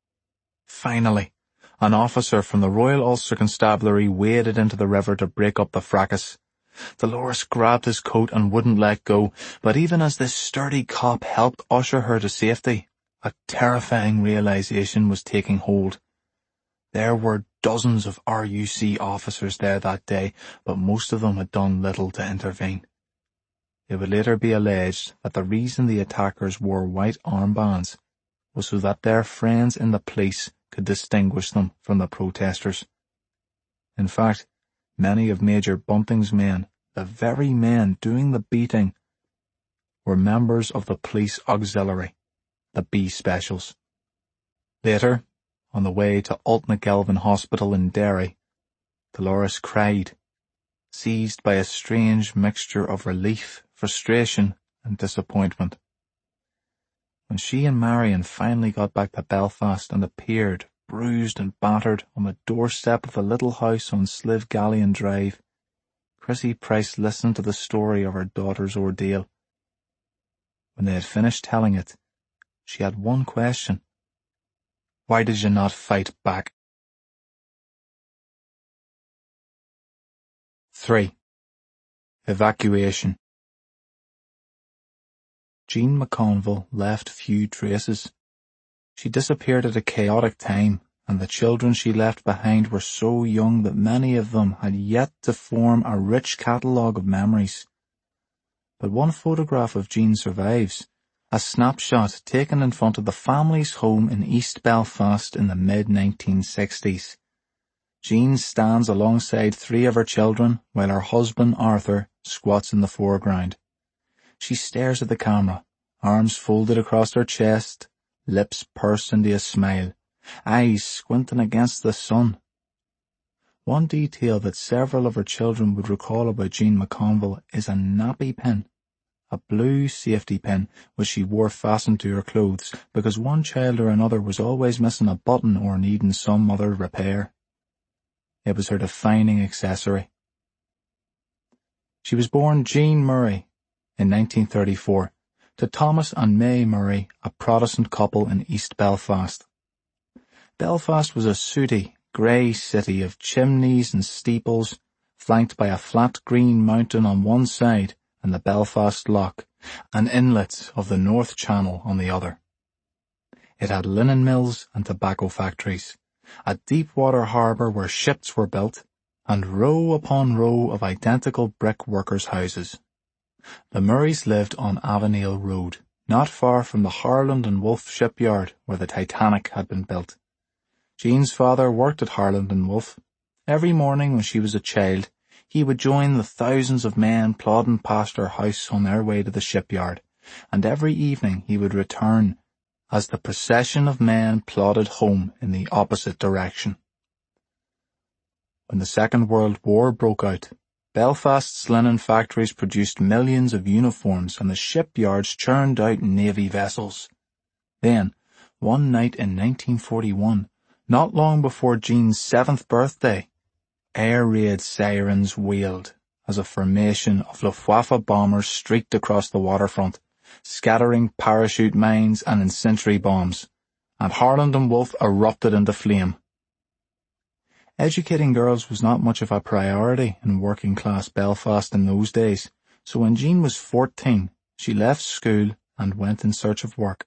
Finally, an officer from the Royal Ulster Constabulary waded into the river to break up the fracas. Dolores grabbed his coat and wouldn't let go, but even as this sturdy cop helped usher her to safety, a terrifying realization was taking hold. There were dozens of R U C officers there that day, but most of them had done little to intervene. It would later be alleged that the reason the attackers wore white armbands was so that their friends in the police could distinguish them from the protesters. In fact, many of Major Bunting's men, the very men doing the beating, were members of the police auxiliary, the B Specials. Later, on the way to Altnagelvin Hospital in Derry, Dolores cried, seized by a strange mixture of relief, frustration, and disappointment. When she and Marion finally got back to Belfast and appeared, bruised and battered, on the doorstep of the little house on Slivgallion Drive, Chrissy Price listened to the story of her daughter's ordeal. When they had finished telling it, she had one question. Why did you not fight back? Three. Evacuation. Jean McConville left few traces. She disappeared at a chaotic time, and the children she left behind were so young that many of them had yet to form a rich catalogue of memories. But one photograph of Jean survives, a snapshot taken in front of the family's home in East Belfast in the mid nineteen sixties. Jean stands alongside three of her children, while her husband, Arthur, squats in the foreground. She stares at the camera, arms folded across her chest, lips pursed into a smile, eyes squinting against the sun. One detail that several of her children would recall about Jean McConville is a nappy pin, a blue safety pin which she wore fastened to her clothes because one child or another was always missing a button or needing some other repair. It was her defining accessory. She was born Jean Murray in nineteen thirty-four to Thomas and May Murray, a Protestant couple in East Belfast. Belfast was a sooty, grey city of chimneys and steeples, flanked by a flat green mountain on one side and the Belfast Lough, an inlet of the North Channel on the other. It had linen mills and tobacco factories, a deep-water harbour where ships were built, and row upon row of identical brick workers' houses. The Murrays lived on Avonale Road, not far from the Harland and Wolff shipyard where the Titanic had been built. Jean's father worked at Harland and Wolff. Every morning when she was a child, he would join the thousands of men plodding past her house on their way to the shipyard, and every evening he would return as the procession of men plodded home in the opposite direction. When the Second World War broke out, Belfast's linen factories produced millions of uniforms and the shipyards churned out navy vessels. Then, one night in nineteen forty-one, not long before Jean's seventh birthday, air raid sirens wailed as a formation of Luftwaffe bombers streaked across the waterfront, scattering parachute mines and incendiary bombs, and Harland and Wolff erupted into flame. Educating girls was not much of a priority in working-class Belfast in those days, so when Jean was fourteen, she left school and went in search of work.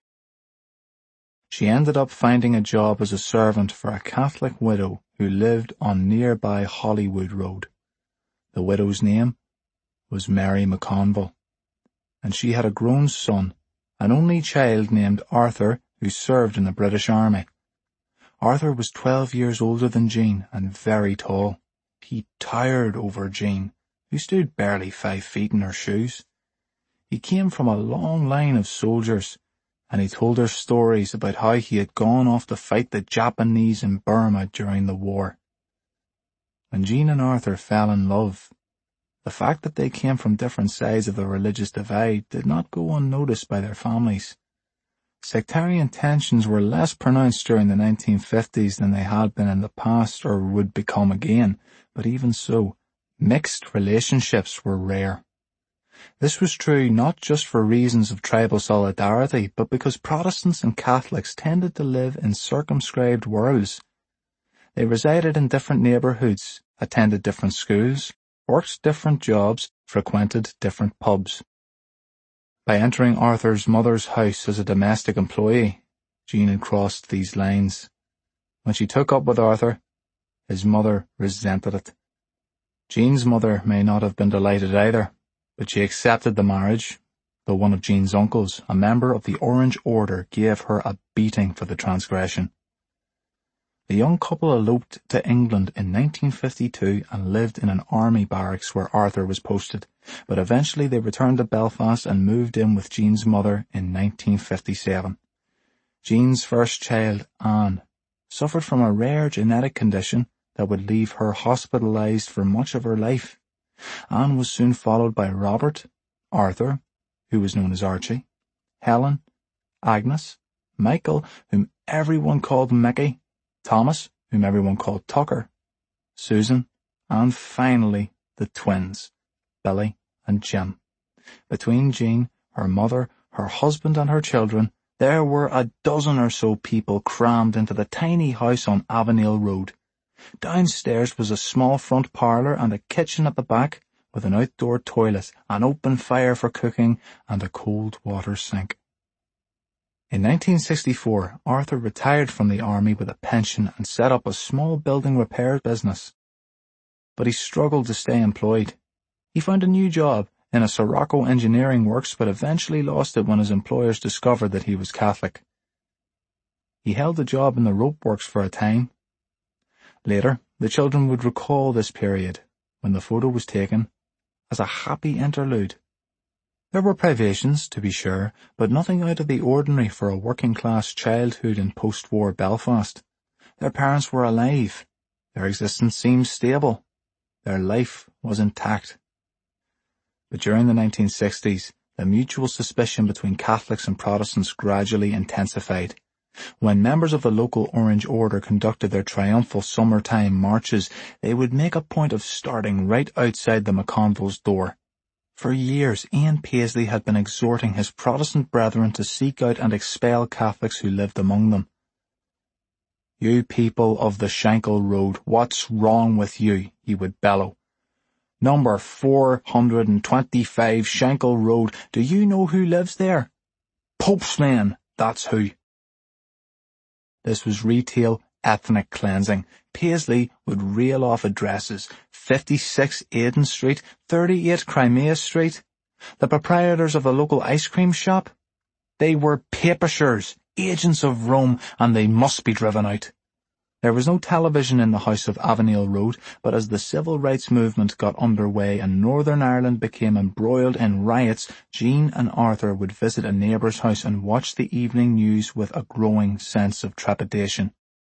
She ended up finding a job as a servant for a Catholic widow who lived on nearby Hollywood Road. The widow's name was Mary McConville, and she had a grown son, an only child named Arthur, who served in the British Army. Arthur was twelve years older than Jean and very tall. He towered over Jean, who stood barely five feet in her shoes. He came from a long line of soldiers, and he told her stories about how he had gone off to fight the Japanese in Burma during the war. When Jean and Arthur fell in love, the fact that they came from different sides of the religious divide did not go unnoticed by their families. Sectarian tensions were less pronounced during the nineteen fifties than they had been in the past or would become again, but even so, mixed relationships were rare. This was true not just for reasons of tribal solidarity, but because Protestants and Catholics tended to live in circumscribed worlds. They resided in different neighbourhoods, attended different schools, worked different jobs, frequented different pubs. By entering Arthur's mother's house as a domestic employee, Jean had crossed these lines. When she took up with Arthur, his mother resented it. Jean's mother may not have been delighted either, but she accepted the marriage, though one of Jean's uncles, a member of the Orange Order, gave her a beating for the transgression. The young couple eloped to England in nineteen fifty-two and lived in an army barracks where Arthur was posted, but eventually they returned to Belfast and moved in with Jean's mother in nineteen fifty-seven. Jean's first child, Anne, suffered from a rare genetic condition that would leave her hospitalized for much of her life. Anne was soon followed by Robert, Arthur, who was known as Archie, Helen, Agnes, Michael, whom everyone called Mickey, Thomas, whom everyone called Tucker, Susan, and finally the twins, Billy and Jim. Between Jean, her mother, her husband and her children, there were a dozen or so people crammed into the tiny house on Avonale Road. Downstairs was a small front parlour and a kitchen at the back, with an outdoor toilet, an open fire for cooking, and a cold water sink. In nineteen sixty-four, Arthur retired from the army with a pension and set up a small building repair business. But he struggled to stay employed. He found a new job in a Sirocco engineering works, but eventually lost it when his employers discovered that he was Catholic. He held the job in the rope works for a time. Later, the children would recall this period, when the photo was taken, as a happy interlude. There were privations, to be sure, but nothing out of the ordinary for a working-class childhood in post-war Belfast. Their parents were alive. Their existence seemed stable. Their life was intact. But during the nineteen sixties, the mutual suspicion between Catholics and Protestants gradually intensified. When members of the local Orange Order conducted their triumphal summertime marches, they would make a point of starting right outside the McConvilles' door. For years, Ian Paisley had been exhorting his Protestant brethren to seek out and expel Catholics who lived among them. "You people of the Shankill Road, what's wrong with you?" he would bellow. "Number four hundred twenty-five Shankill Road, do you know who lives there? Pope's men, that's who." This was retail ethnic cleansing. Paisley would reel off addresses: fifty-six Aden Street, thirty-eight Crimea Street. The proprietors of the local ice cream shop? They were papishers, agents of Rome, and they must be driven out. There was no television in the house of Avenel Road, but as the civil rights movement got underway and Northern Ireland became embroiled in riots, Jean and Arthur would visit a neighbour's house and watch the evening news with a growing sense of trepidation.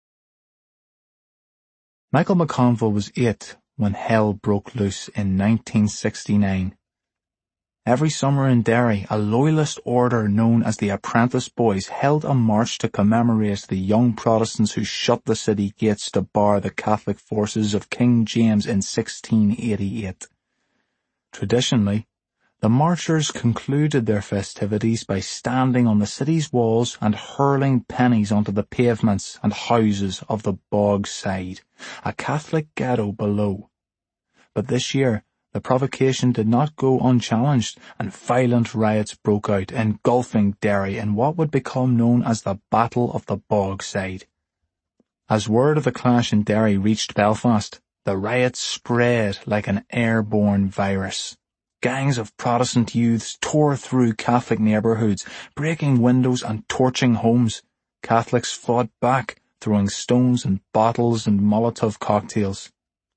Michael McConville was eight when hell broke loose in nineteen sixty-nine. Every summer in Derry, a loyalist order known as the Apprentice Boys held a march to commemorate the young Protestants who shut the city gates to bar the Catholic forces of King James in sixteen eighty-eight. Traditionally, the marchers concluded their festivities by standing on the city's walls and hurling pennies onto the pavements and houses of the Bog Side, a Catholic ghetto below. But this year, the provocation did not go unchallenged, and violent riots broke out, engulfing Derry in what would become known as the Battle of the Bog Side. As word of the clash in Derry reached Belfast, the riots spread like an airborne virus. Gangs of Protestant youths tore through Catholic neighbourhoods, breaking windows and torching homes. Catholics fought back, throwing stones and bottles and Molotov cocktails.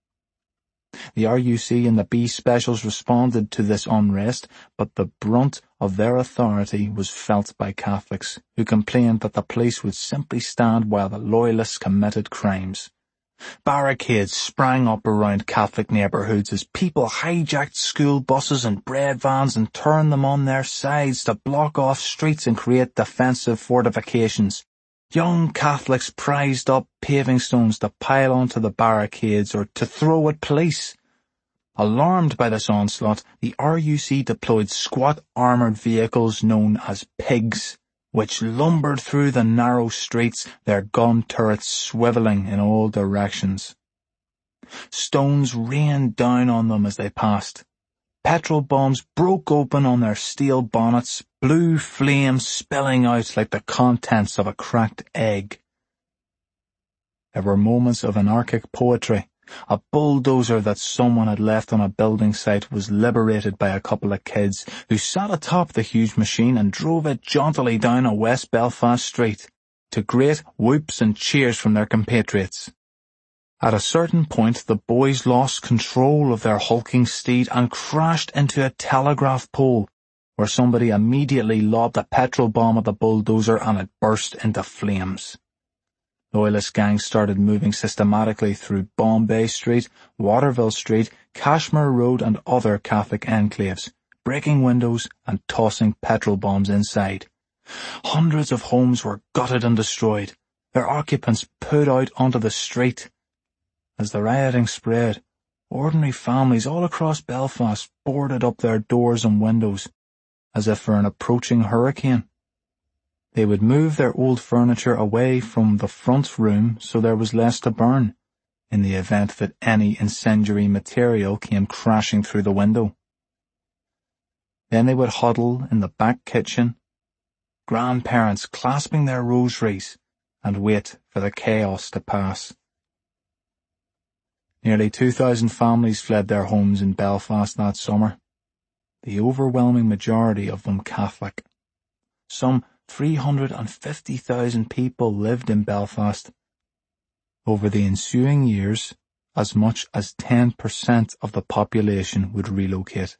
The R U C and the B Specials responded to this unrest, but the brunt of their authority was felt by Catholics, who complained that the police would simply stand while the Loyalists committed crimes. Barricades sprang up around Catholic neighbourhoods as people hijacked school buses and bread vans and turned them on their sides to block off streets and create defensive fortifications. Young Catholics prized up paving stones to pile onto the barricades or to throw at police. Alarmed by this onslaught, the R U C deployed squat armoured vehicles known as pigs, which lumbered through the narrow streets, their gun turrets swivelling in all directions. Stones rained down on them as they passed. Petrol bombs broke open on their steel bonnets, blue flames spilling out like the contents of a cracked egg. There were moments of anarchic poetry. A bulldozer that someone had left on a building site was liberated by a couple of kids who sat atop the huge machine and drove it jauntily down a West Belfast street, to great whoops and cheers from their compatriots. At a certain point, the boys lost control of their hulking steed and crashed into a telegraph pole, where somebody immediately lobbed a petrol bomb at the bulldozer and it burst into flames. Loyalist gangs started moving systematically through Bombay Street, Waterville Street, Cashmere Road and other Catholic enclaves, breaking windows and tossing petrol bombs inside. Hundreds of homes were gutted and destroyed, their occupants put out onto the street. As the rioting spread, ordinary families all across Belfast boarded up their doors and windows, as if for an approaching hurricane. They would move their old furniture away from the front room so there was less to burn, in the event that any incendiary material came crashing through the window. Then they would huddle in the back kitchen, grandparents clasping their rosaries, and wait for the chaos to pass. Nearly two thousand families fled their homes in Belfast that summer, the overwhelming majority of them Catholic. Some three hundred fifty thousand people lived in Belfast. Over the ensuing years, as much as ten percent of the population would relocate.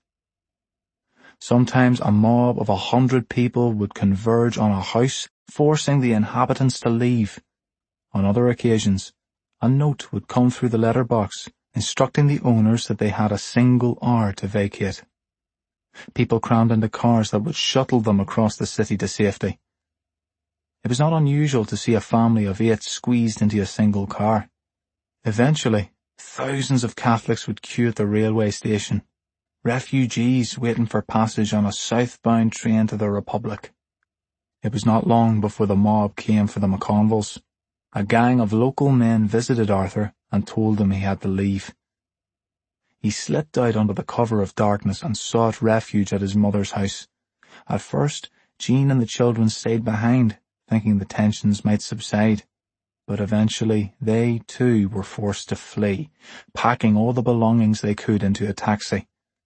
Sometimes a mob of a hundred people would converge on a house, forcing the inhabitants to leave. On other occasions, a note would come through the letterbox, instructing the owners that they had a single hour to vacate. People crammed into cars that would shuttle them across the city to safety. It was not unusual to see a family of eight squeezed into a single car. Eventually, thousands of Catholics would queue at the railway station, refugees waiting for passage on a southbound train to the Republic. It was not long before the mob came for the McConvilles. A gang of local men visited Arthur and told him he had to leave. He slipped out under the cover of darkness and sought refuge at his mother's house. At first, Jean and the children stayed behind, thinking the tensions might subside. But eventually, they too were forced to flee, packing all the belongings they could into a taxi.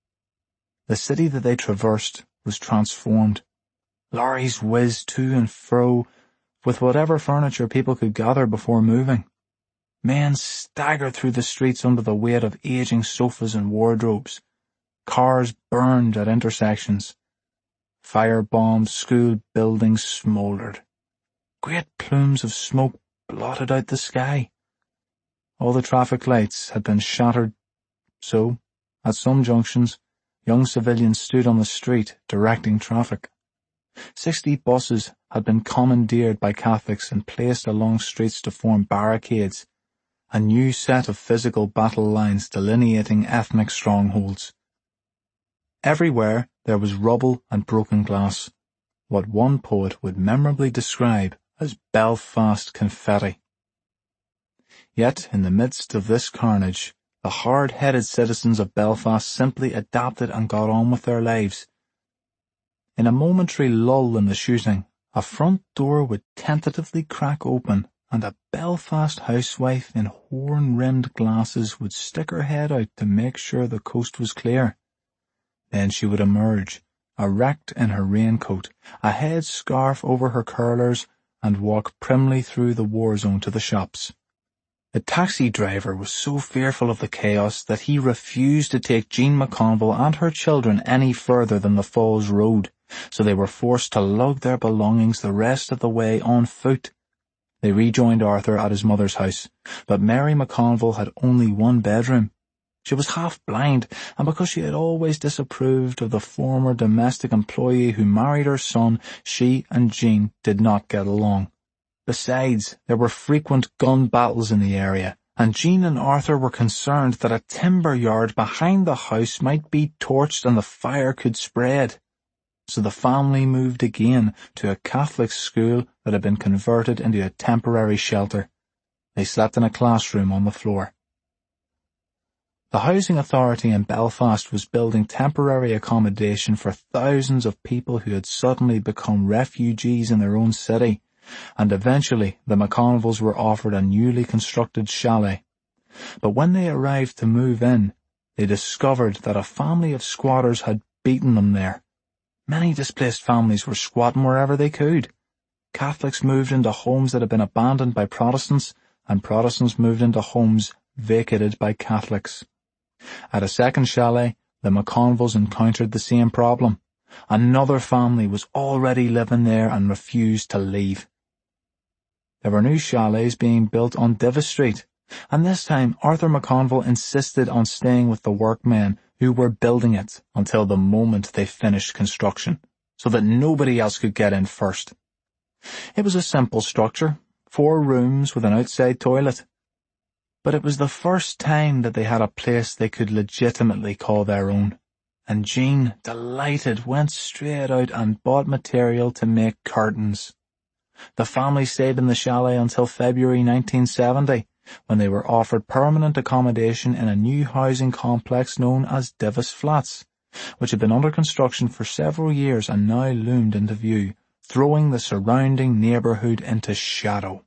The city that they traversed was transformed. Lorries whizzed to and fro with whatever furniture people could gather before moving. Men staggered through the streets under the weight of aging sofas and wardrobes. Cars burned at intersections. Fire-bombed school buildings smouldered. Great plumes of smoke blotted out the sky. All the traffic lights had been shattered, so, at some junctions, young civilians stood on the street directing traffic. Sixty buses had been commandeered by Catholics and placed along streets to form barricades, a new set of physical battle lines delineating ethnic strongholds. Everywhere there was rubble and broken glass, what one poet would memorably describe as Belfast confetti. Yet, in the midst of this carnage, the hard-headed citizens of Belfast simply adapted and got on with their lives. In a momentary lull in the shooting, a front door would tentatively crack open, and a Belfast housewife in horn-rimmed glasses would stick her head out to make sure the coast was clear. Then she would emerge, erect in her raincoat, a head-scarf over her curlers, and walk primly through the war zone to the shops. The taxi driver was so fearful of the chaos that he refused to take Jean McConville and her children any further than the Falls Road, so they were forced to lug their belongings the rest of the way on foot. They rejoined Arthur at his mother's house, but Mary McConville had only one bedroom. She was half blind, and because she had always disapproved of the former domestic employee who married her son, she and Jean did not get along. Besides, there were frequent gun battles in the area, and Jean and Arthur were concerned that a timber yard behind the house might be torched and the fire could spread. So the family moved again to a Catholic school that had been converted into a temporary shelter. They slept in a classroom on the floor. The Housing Authority in Belfast was building temporary accommodation for thousands of people who had suddenly become refugees in their own city, and eventually the McConvilles were offered a newly constructed chalet. But when they arrived to move in, they discovered that a family of squatters had beaten them there. Many displaced families were squatting wherever they could. Catholics moved into homes that had been abandoned by Protestants, and Protestants moved into homes vacated by Catholics. At a second chalet, the McConvilles encountered the same problem. Another family was already living there and refused to leave. There were new chalets being built on Divis Street, and this time Arthur McConville insisted on staying with the workmen who were building it until the moment they finished construction, so that nobody else could get in first. It was a simple structure, four rooms with an outside toilet. But it was the first time that they had a place they could legitimately call their own, and Jean, delighted, went straight out and bought material to make curtains. The family stayed in the chalet until February nineteen seventy, when they were offered permanent accommodation in a new housing complex known as Divis Flats, which had been under construction for several years and now loomed into view, throwing the surrounding neighbourhood into shadow.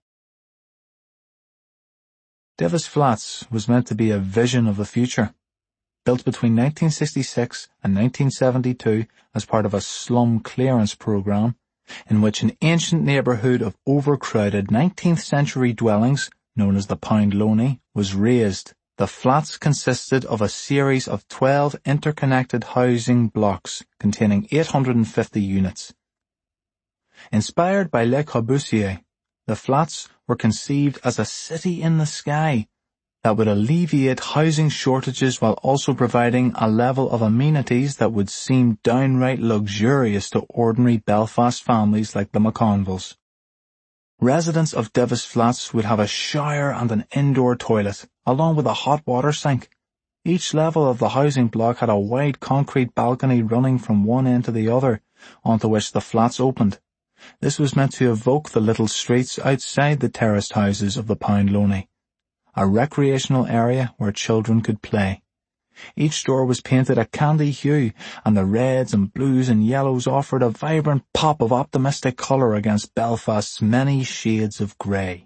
Divis Flats was meant to be a vision of the future. Built between nineteen sixty-six and nineteen seventy-two as part of a slum clearance program, in which an ancient neighbourhood of overcrowded nineteenth century dwellings, known as the Pound Loney, was razed. The flats consisted of a series of twelve interconnected housing blocks containing eight hundred fifty units. Inspired by Le Corbusier, the flats were conceived as a city in the sky that would alleviate housing shortages while also providing a level of amenities that would seem downright luxurious to ordinary Belfast families like the McConvilles. Residents of Divis Flats would have a shower and an indoor toilet, along with a hot water sink. Each level of the housing block had a wide concrete balcony running from one end to the other, onto which the flats opened. This was meant to evoke the little streets outside the terraced houses of the Pound Loney, a recreational area where children could play. Each door was painted a candy hue, and the reds and blues and yellows offered a vibrant pop of optimistic colour against Belfast's many shades of grey.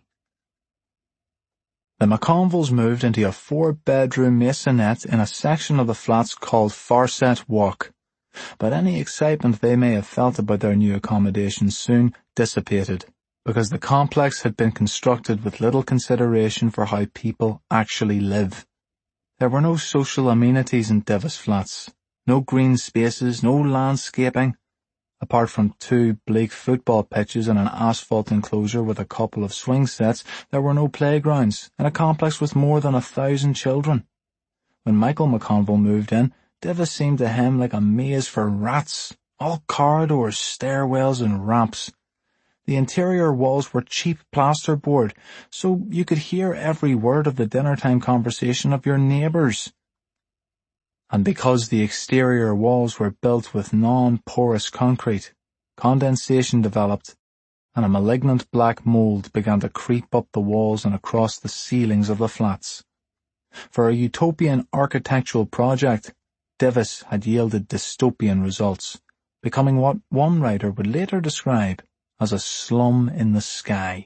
The McConvilles moved into a four-bedroom maisonette in a section of the flats called Farset Walk, but any excitement they may have felt about their new accommodation soon dissipated, because the complex had been constructed with little consideration for how people actually live. There were no social amenities in Divis Flats, no green spaces, no landscaping. Apart from two bleak football pitches and an asphalt enclosure with a couple of swing sets, there were no playgrounds in a complex with more than a thousand children. When Michael McConville moved in, Divis seemed to him like a maze for rats, all corridors, stairwells and ramps. The interior walls were cheap plasterboard, so you could hear every word of the dinner-time conversation of your neighbours. And because the exterior walls were built with non-porous concrete, condensation developed, and a malignant black mould began to creep up the walls and across the ceilings of the flats. For a utopian architectural project, Divis had yielded dystopian results, becoming what one writer would later describe as a slum in the sky.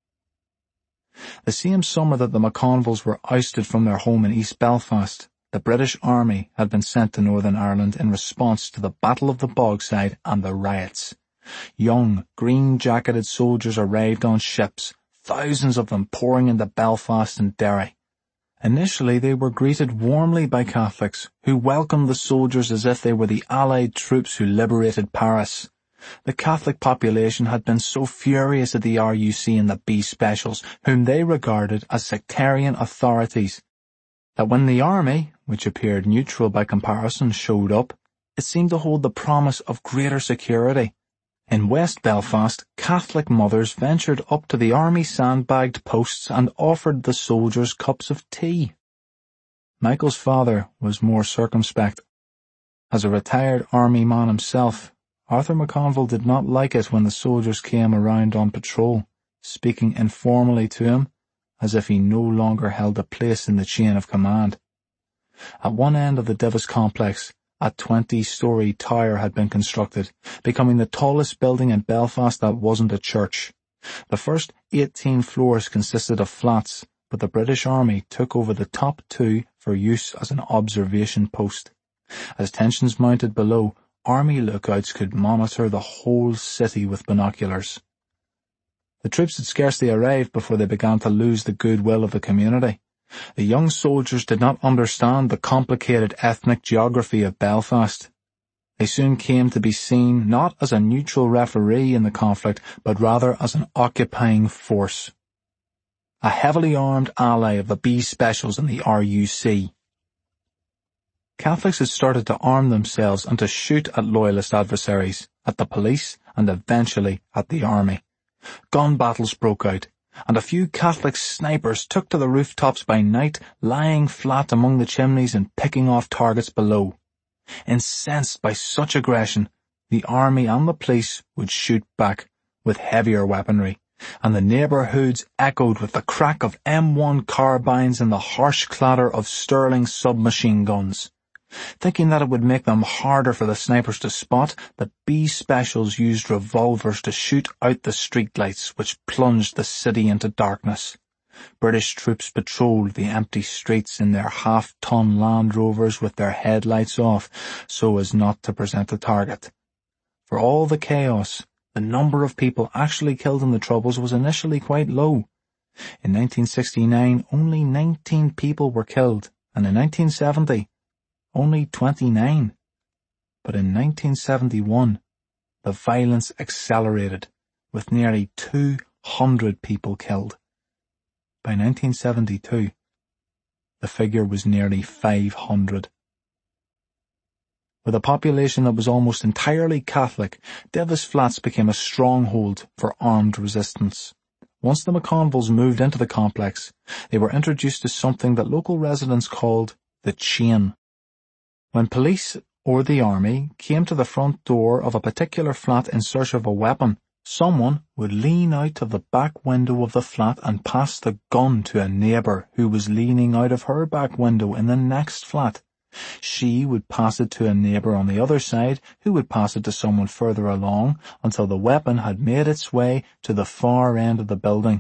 The same summer that the McConvilles were ousted from their home in East Belfast, the British Army had been sent to Northern Ireland in response to the Battle of the Bogside and the riots. Young, green-jacketed soldiers arrived on ships, thousands of them pouring into Belfast and Derry. Initially they were greeted warmly by Catholics, who welcomed the soldiers as if they were the Allied troops who liberated Paris. The Catholic population had been so furious at the R U C and the B Specials, whom they regarded as sectarian authorities, that when the army, which appeared neutral by comparison, showed up, it seemed to hold the promise of greater security. In West Belfast, Catholic mothers ventured up to the army sandbagged posts and offered the soldiers cups of tea. Michael's father was more circumspect. As a retired army man himself, Arthur McConville did not like it when the soldiers came around on patrol, speaking informally to him, as if he no longer held a place in the chain of command. At one end of the Divis complex, a twenty-storey tower had been constructed, becoming the tallest building in Belfast that wasn't a church. The first eighteen floors consisted of flats, but the British Army took over the top two for use as an observation post. As tensions mounted below, Army lookouts could monitor the whole city with binoculars. The troops had scarcely arrived before they began to lose the goodwill of the community. The young soldiers did not understand the complicated ethnic geography of Belfast. They soon came to be seen not as a neutral referee in the conflict, but rather as an occupying force. A heavily armed ally of the B Specials and the R U C. Catholics had started to arm themselves and to shoot at loyalist adversaries, at the police, and eventually at the army. Gun battles broke out, and a few Catholic snipers took to the rooftops by night, lying flat among the chimneys and picking off targets below. Incensed by such aggression, the army and the police would shoot back with heavier weaponry, and the neighbourhoods echoed with the crack of M one carbines and the harsh clatter of Sterling submachine guns. Thinking that it would make them harder for the snipers to spot, the B Specials used revolvers to shoot out the streetlights, which plunged the city into darkness. British troops patrolled the empty streets in their half-ton Land Rovers with their headlights off, so as not to present a target. For all the chaos, the number of people actually killed in the Troubles was initially quite low. In nineteen sixty-nine, only nineteen people were killed, and in nineteen seventy, only twenty-nine. But in nineteen seventy-one, the violence accelerated, with nearly two hundred people killed. By nineteen seventy-two, the figure was nearly five hundred. With a population that was almost entirely Catholic, Divis Flats became a stronghold for armed resistance. Once the McConvilles moved into the complex, they were introduced to something that local residents called the chain. When police or the army came to the front door of a particular flat in search of a weapon, someone would lean out of the back window of the flat and pass the gun to a neighbour who was leaning out of her back window in the next flat. She would pass it to a neighbour on the other side, who would pass it to someone further along, until the weapon had made its way to the far end of the building.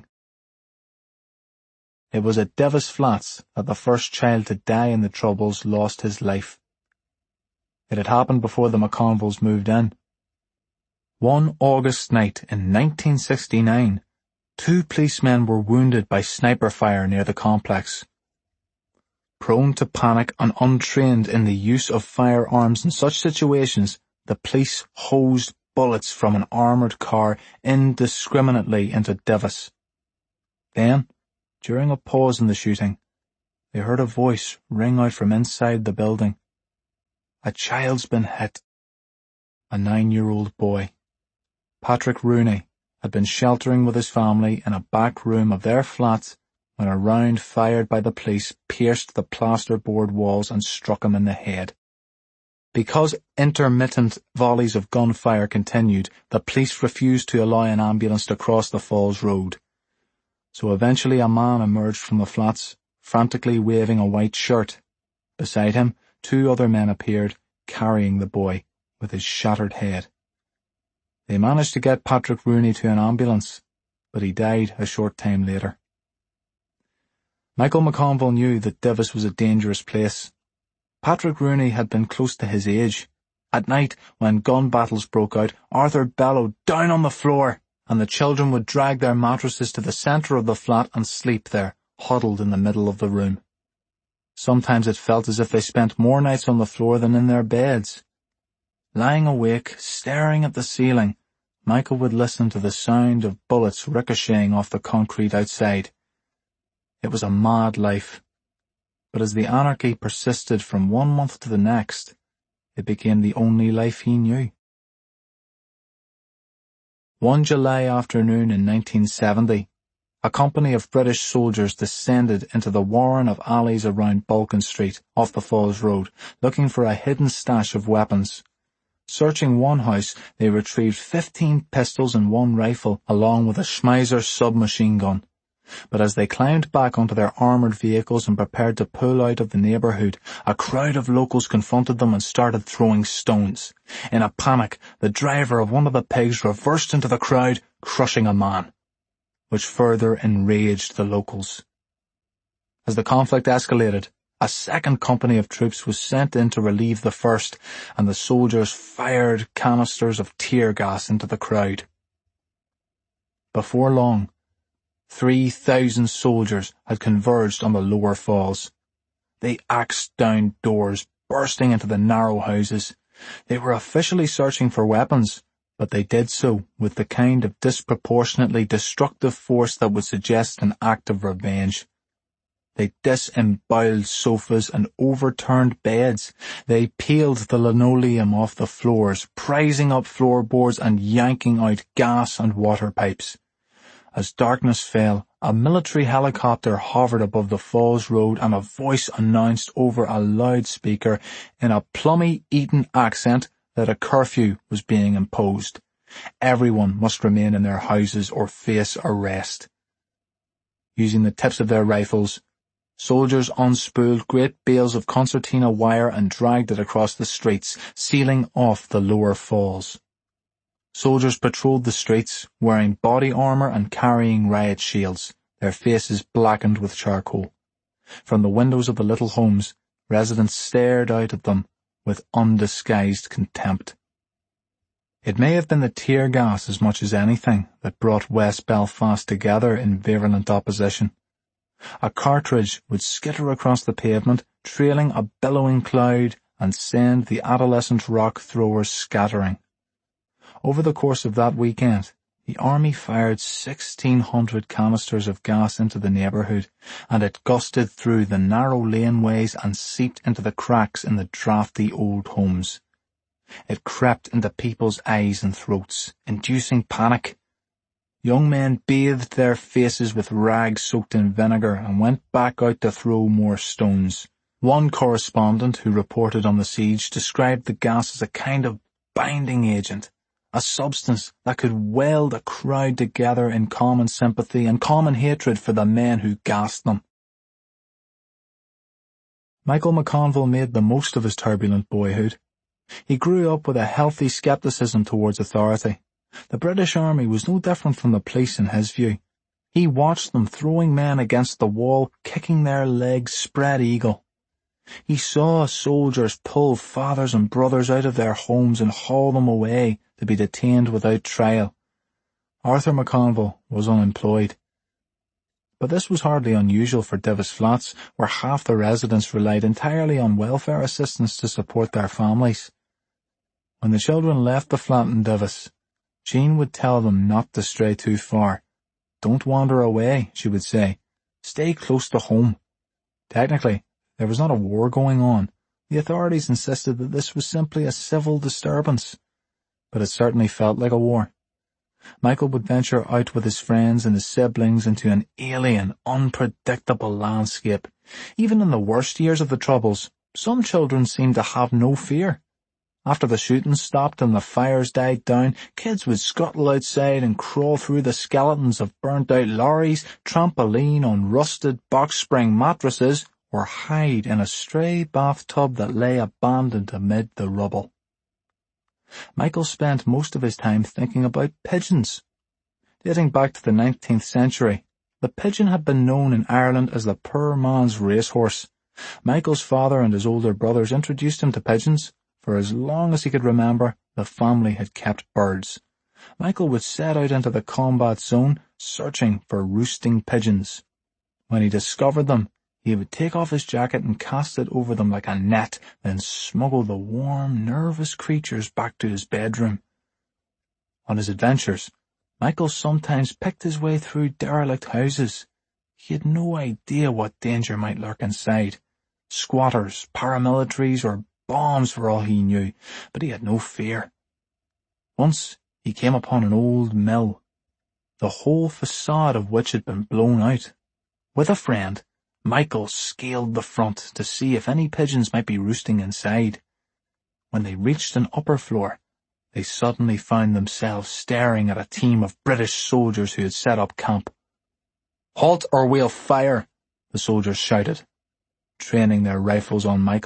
It was at Divis Flats that the first child to die in the Troubles lost his life. It had happened before the McConvilles moved in. One August night in nineteen sixty-nine, two policemen were wounded by sniper fire near the complex. Prone to panic and untrained in the use of firearms in such situations, the police hosed bullets from an armoured car indiscriminately into Divis. Then, during a pause in the shooting, they heard a voice ring out from inside the building. A child's been hit. A nine-year-old boy. Patrick Rooney had been sheltering with his family in a back room of their flat when a round fired by the police pierced the plasterboard walls and struck him in the head. Because intermittent volleys of gunfire continued, the police refused to allow an ambulance to cross the Falls Road. So eventually a man emerged from the flats, frantically waving a white shirt. Beside him, two other men appeared, carrying the boy, with his shattered head. They managed to get Patrick Rooney to an ambulance, but he died a short time later. Michael McConville knew that Divis was a dangerous place. Patrick Rooney had been close to his age. At night, when gun battles broke out, Arthur bellowed, "Down on the floor!" and the children would drag their mattresses to the centre of the flat and sleep there, huddled in the middle of the room. Sometimes it felt as if they spent more nights on the floor than in their beds. Lying awake, staring at the ceiling, Michael would listen to the sound of bullets ricocheting off the concrete outside. It was a mad life, but as the anarchy persisted from one month to the next, it became the only life he knew. One July afternoon in nineteen seventy, a company of British soldiers descended into the warren of alleys around Balkan Street, off the Falls Road, looking for a hidden stash of weapons. Searching one house, they retrieved fifteen pistols and one rifle, along with a Schmeisser submachine gun. But as they climbed back onto their armoured vehicles and prepared to pull out of the neighbourhood, a crowd of locals confronted them and started throwing stones. In a panic, the driver of one of the pigs reversed into the crowd, crushing a man, which further enraged the locals. As the conflict escalated, a second company of troops was sent in to relieve the first, and the soldiers fired canisters of tear gas into the crowd. Before long, three thousand soldiers had converged on the lower falls. They axed down doors, bursting into the narrow houses. They were officially searching for weapons, but they did so with the kind of disproportionately destructive force that would suggest an act of revenge. They disemboweled sofas and overturned beds. They peeled the linoleum off the floors, prizing up floorboards and yanking out gas and water pipes. As darkness fell, a military helicopter hovered above the Falls Road and a voice announced over a loudspeaker in a plummy Eton accent that a curfew was being imposed. Everyone must remain in their houses or face arrest. Using the tips of their rifles, Soldiers unspooled great bales of concertina wire and dragged it across the streets, sealing off the lower falls. Soldiers patrolled the streets, wearing body armor and carrying riot shields, their faces blackened with charcoal. From the windows of the little homes, residents stared out at them with undisguised contempt. It may have been the tear gas as much as anything that brought West Belfast together in virulent opposition. A cartridge would skitter across the pavement, trailing a billowing cloud, and send the adolescent rock throwers scattering. Over the course of that weekend, the army fired sixteen hundred canisters of gas into the neighbourhood, and it gusted through the narrow laneways and seeped into the cracks in the draughty old homes. It crept into people's eyes and throats, inducing panic. Young men bathed their faces with rags soaked in vinegar and went back out to throw more stones. One correspondent who reported on the siege described the gas as a kind of binding agent, a substance that could weld a crowd together in common sympathy and common hatred for the men who gassed them. Michael McConville made the most of his turbulent boyhood. He grew up with a healthy scepticism towards authority. The British Army was no different from the police in his view. He watched them throwing men against the wall, kicking their legs spread eagle. He saw soldiers pull fathers and brothers out of their homes and haul them away to be detained without trial. Arthur McConville was unemployed. But this was hardly unusual for Divis Flats, where half the residents relied entirely on welfare assistance to support their families. When the children left the flat in Divis, Jean would tell them not to stray too far. Don't wander away, she would say. Stay close to home. Technically, there was not a war going on. The authorities insisted that this was simply a civil disturbance. But it certainly felt like a war. Michael would venture out with his friends and his siblings into an alien, unpredictable landscape. Even in the worst years of the Troubles, some children seemed to have no fear. After the shooting stopped and the fires died down, kids would scuttle outside and crawl through the skeletons of burnt-out lorries, trampoline on rusted box-spring mattresses, or hide in a stray bathtub that lay abandoned amid the rubble. Michael spent most of his time thinking about pigeons. Dating back to the nineteenth century, the pigeon had been known in Ireland as the poor man's racehorse. Michael's father and his older brothers introduced him to pigeons. For as long as he could remember, the family had kept birds. Michael would set out into the combat zone, searching for roosting pigeons. When he discovered them, he would take off his jacket and cast it over them like a net, then smuggle the warm, nervous creatures back to his bedroom. On his adventures, Michael sometimes picked his way through derelict houses. He had no idea what danger might lurk inside. Squatters, paramilitaries, or bombs for all he knew, but he had no fear. Once he came upon an old mill, the whole facade of which had been blown out. With a friend, Michael scaled the front to see if any pigeons might be roosting inside. When they reached an upper floor, they suddenly found themselves staring at a team of British soldiers who had set up camp. "Halt or we'll fire," the soldiers shouted, training their rifles on Michael.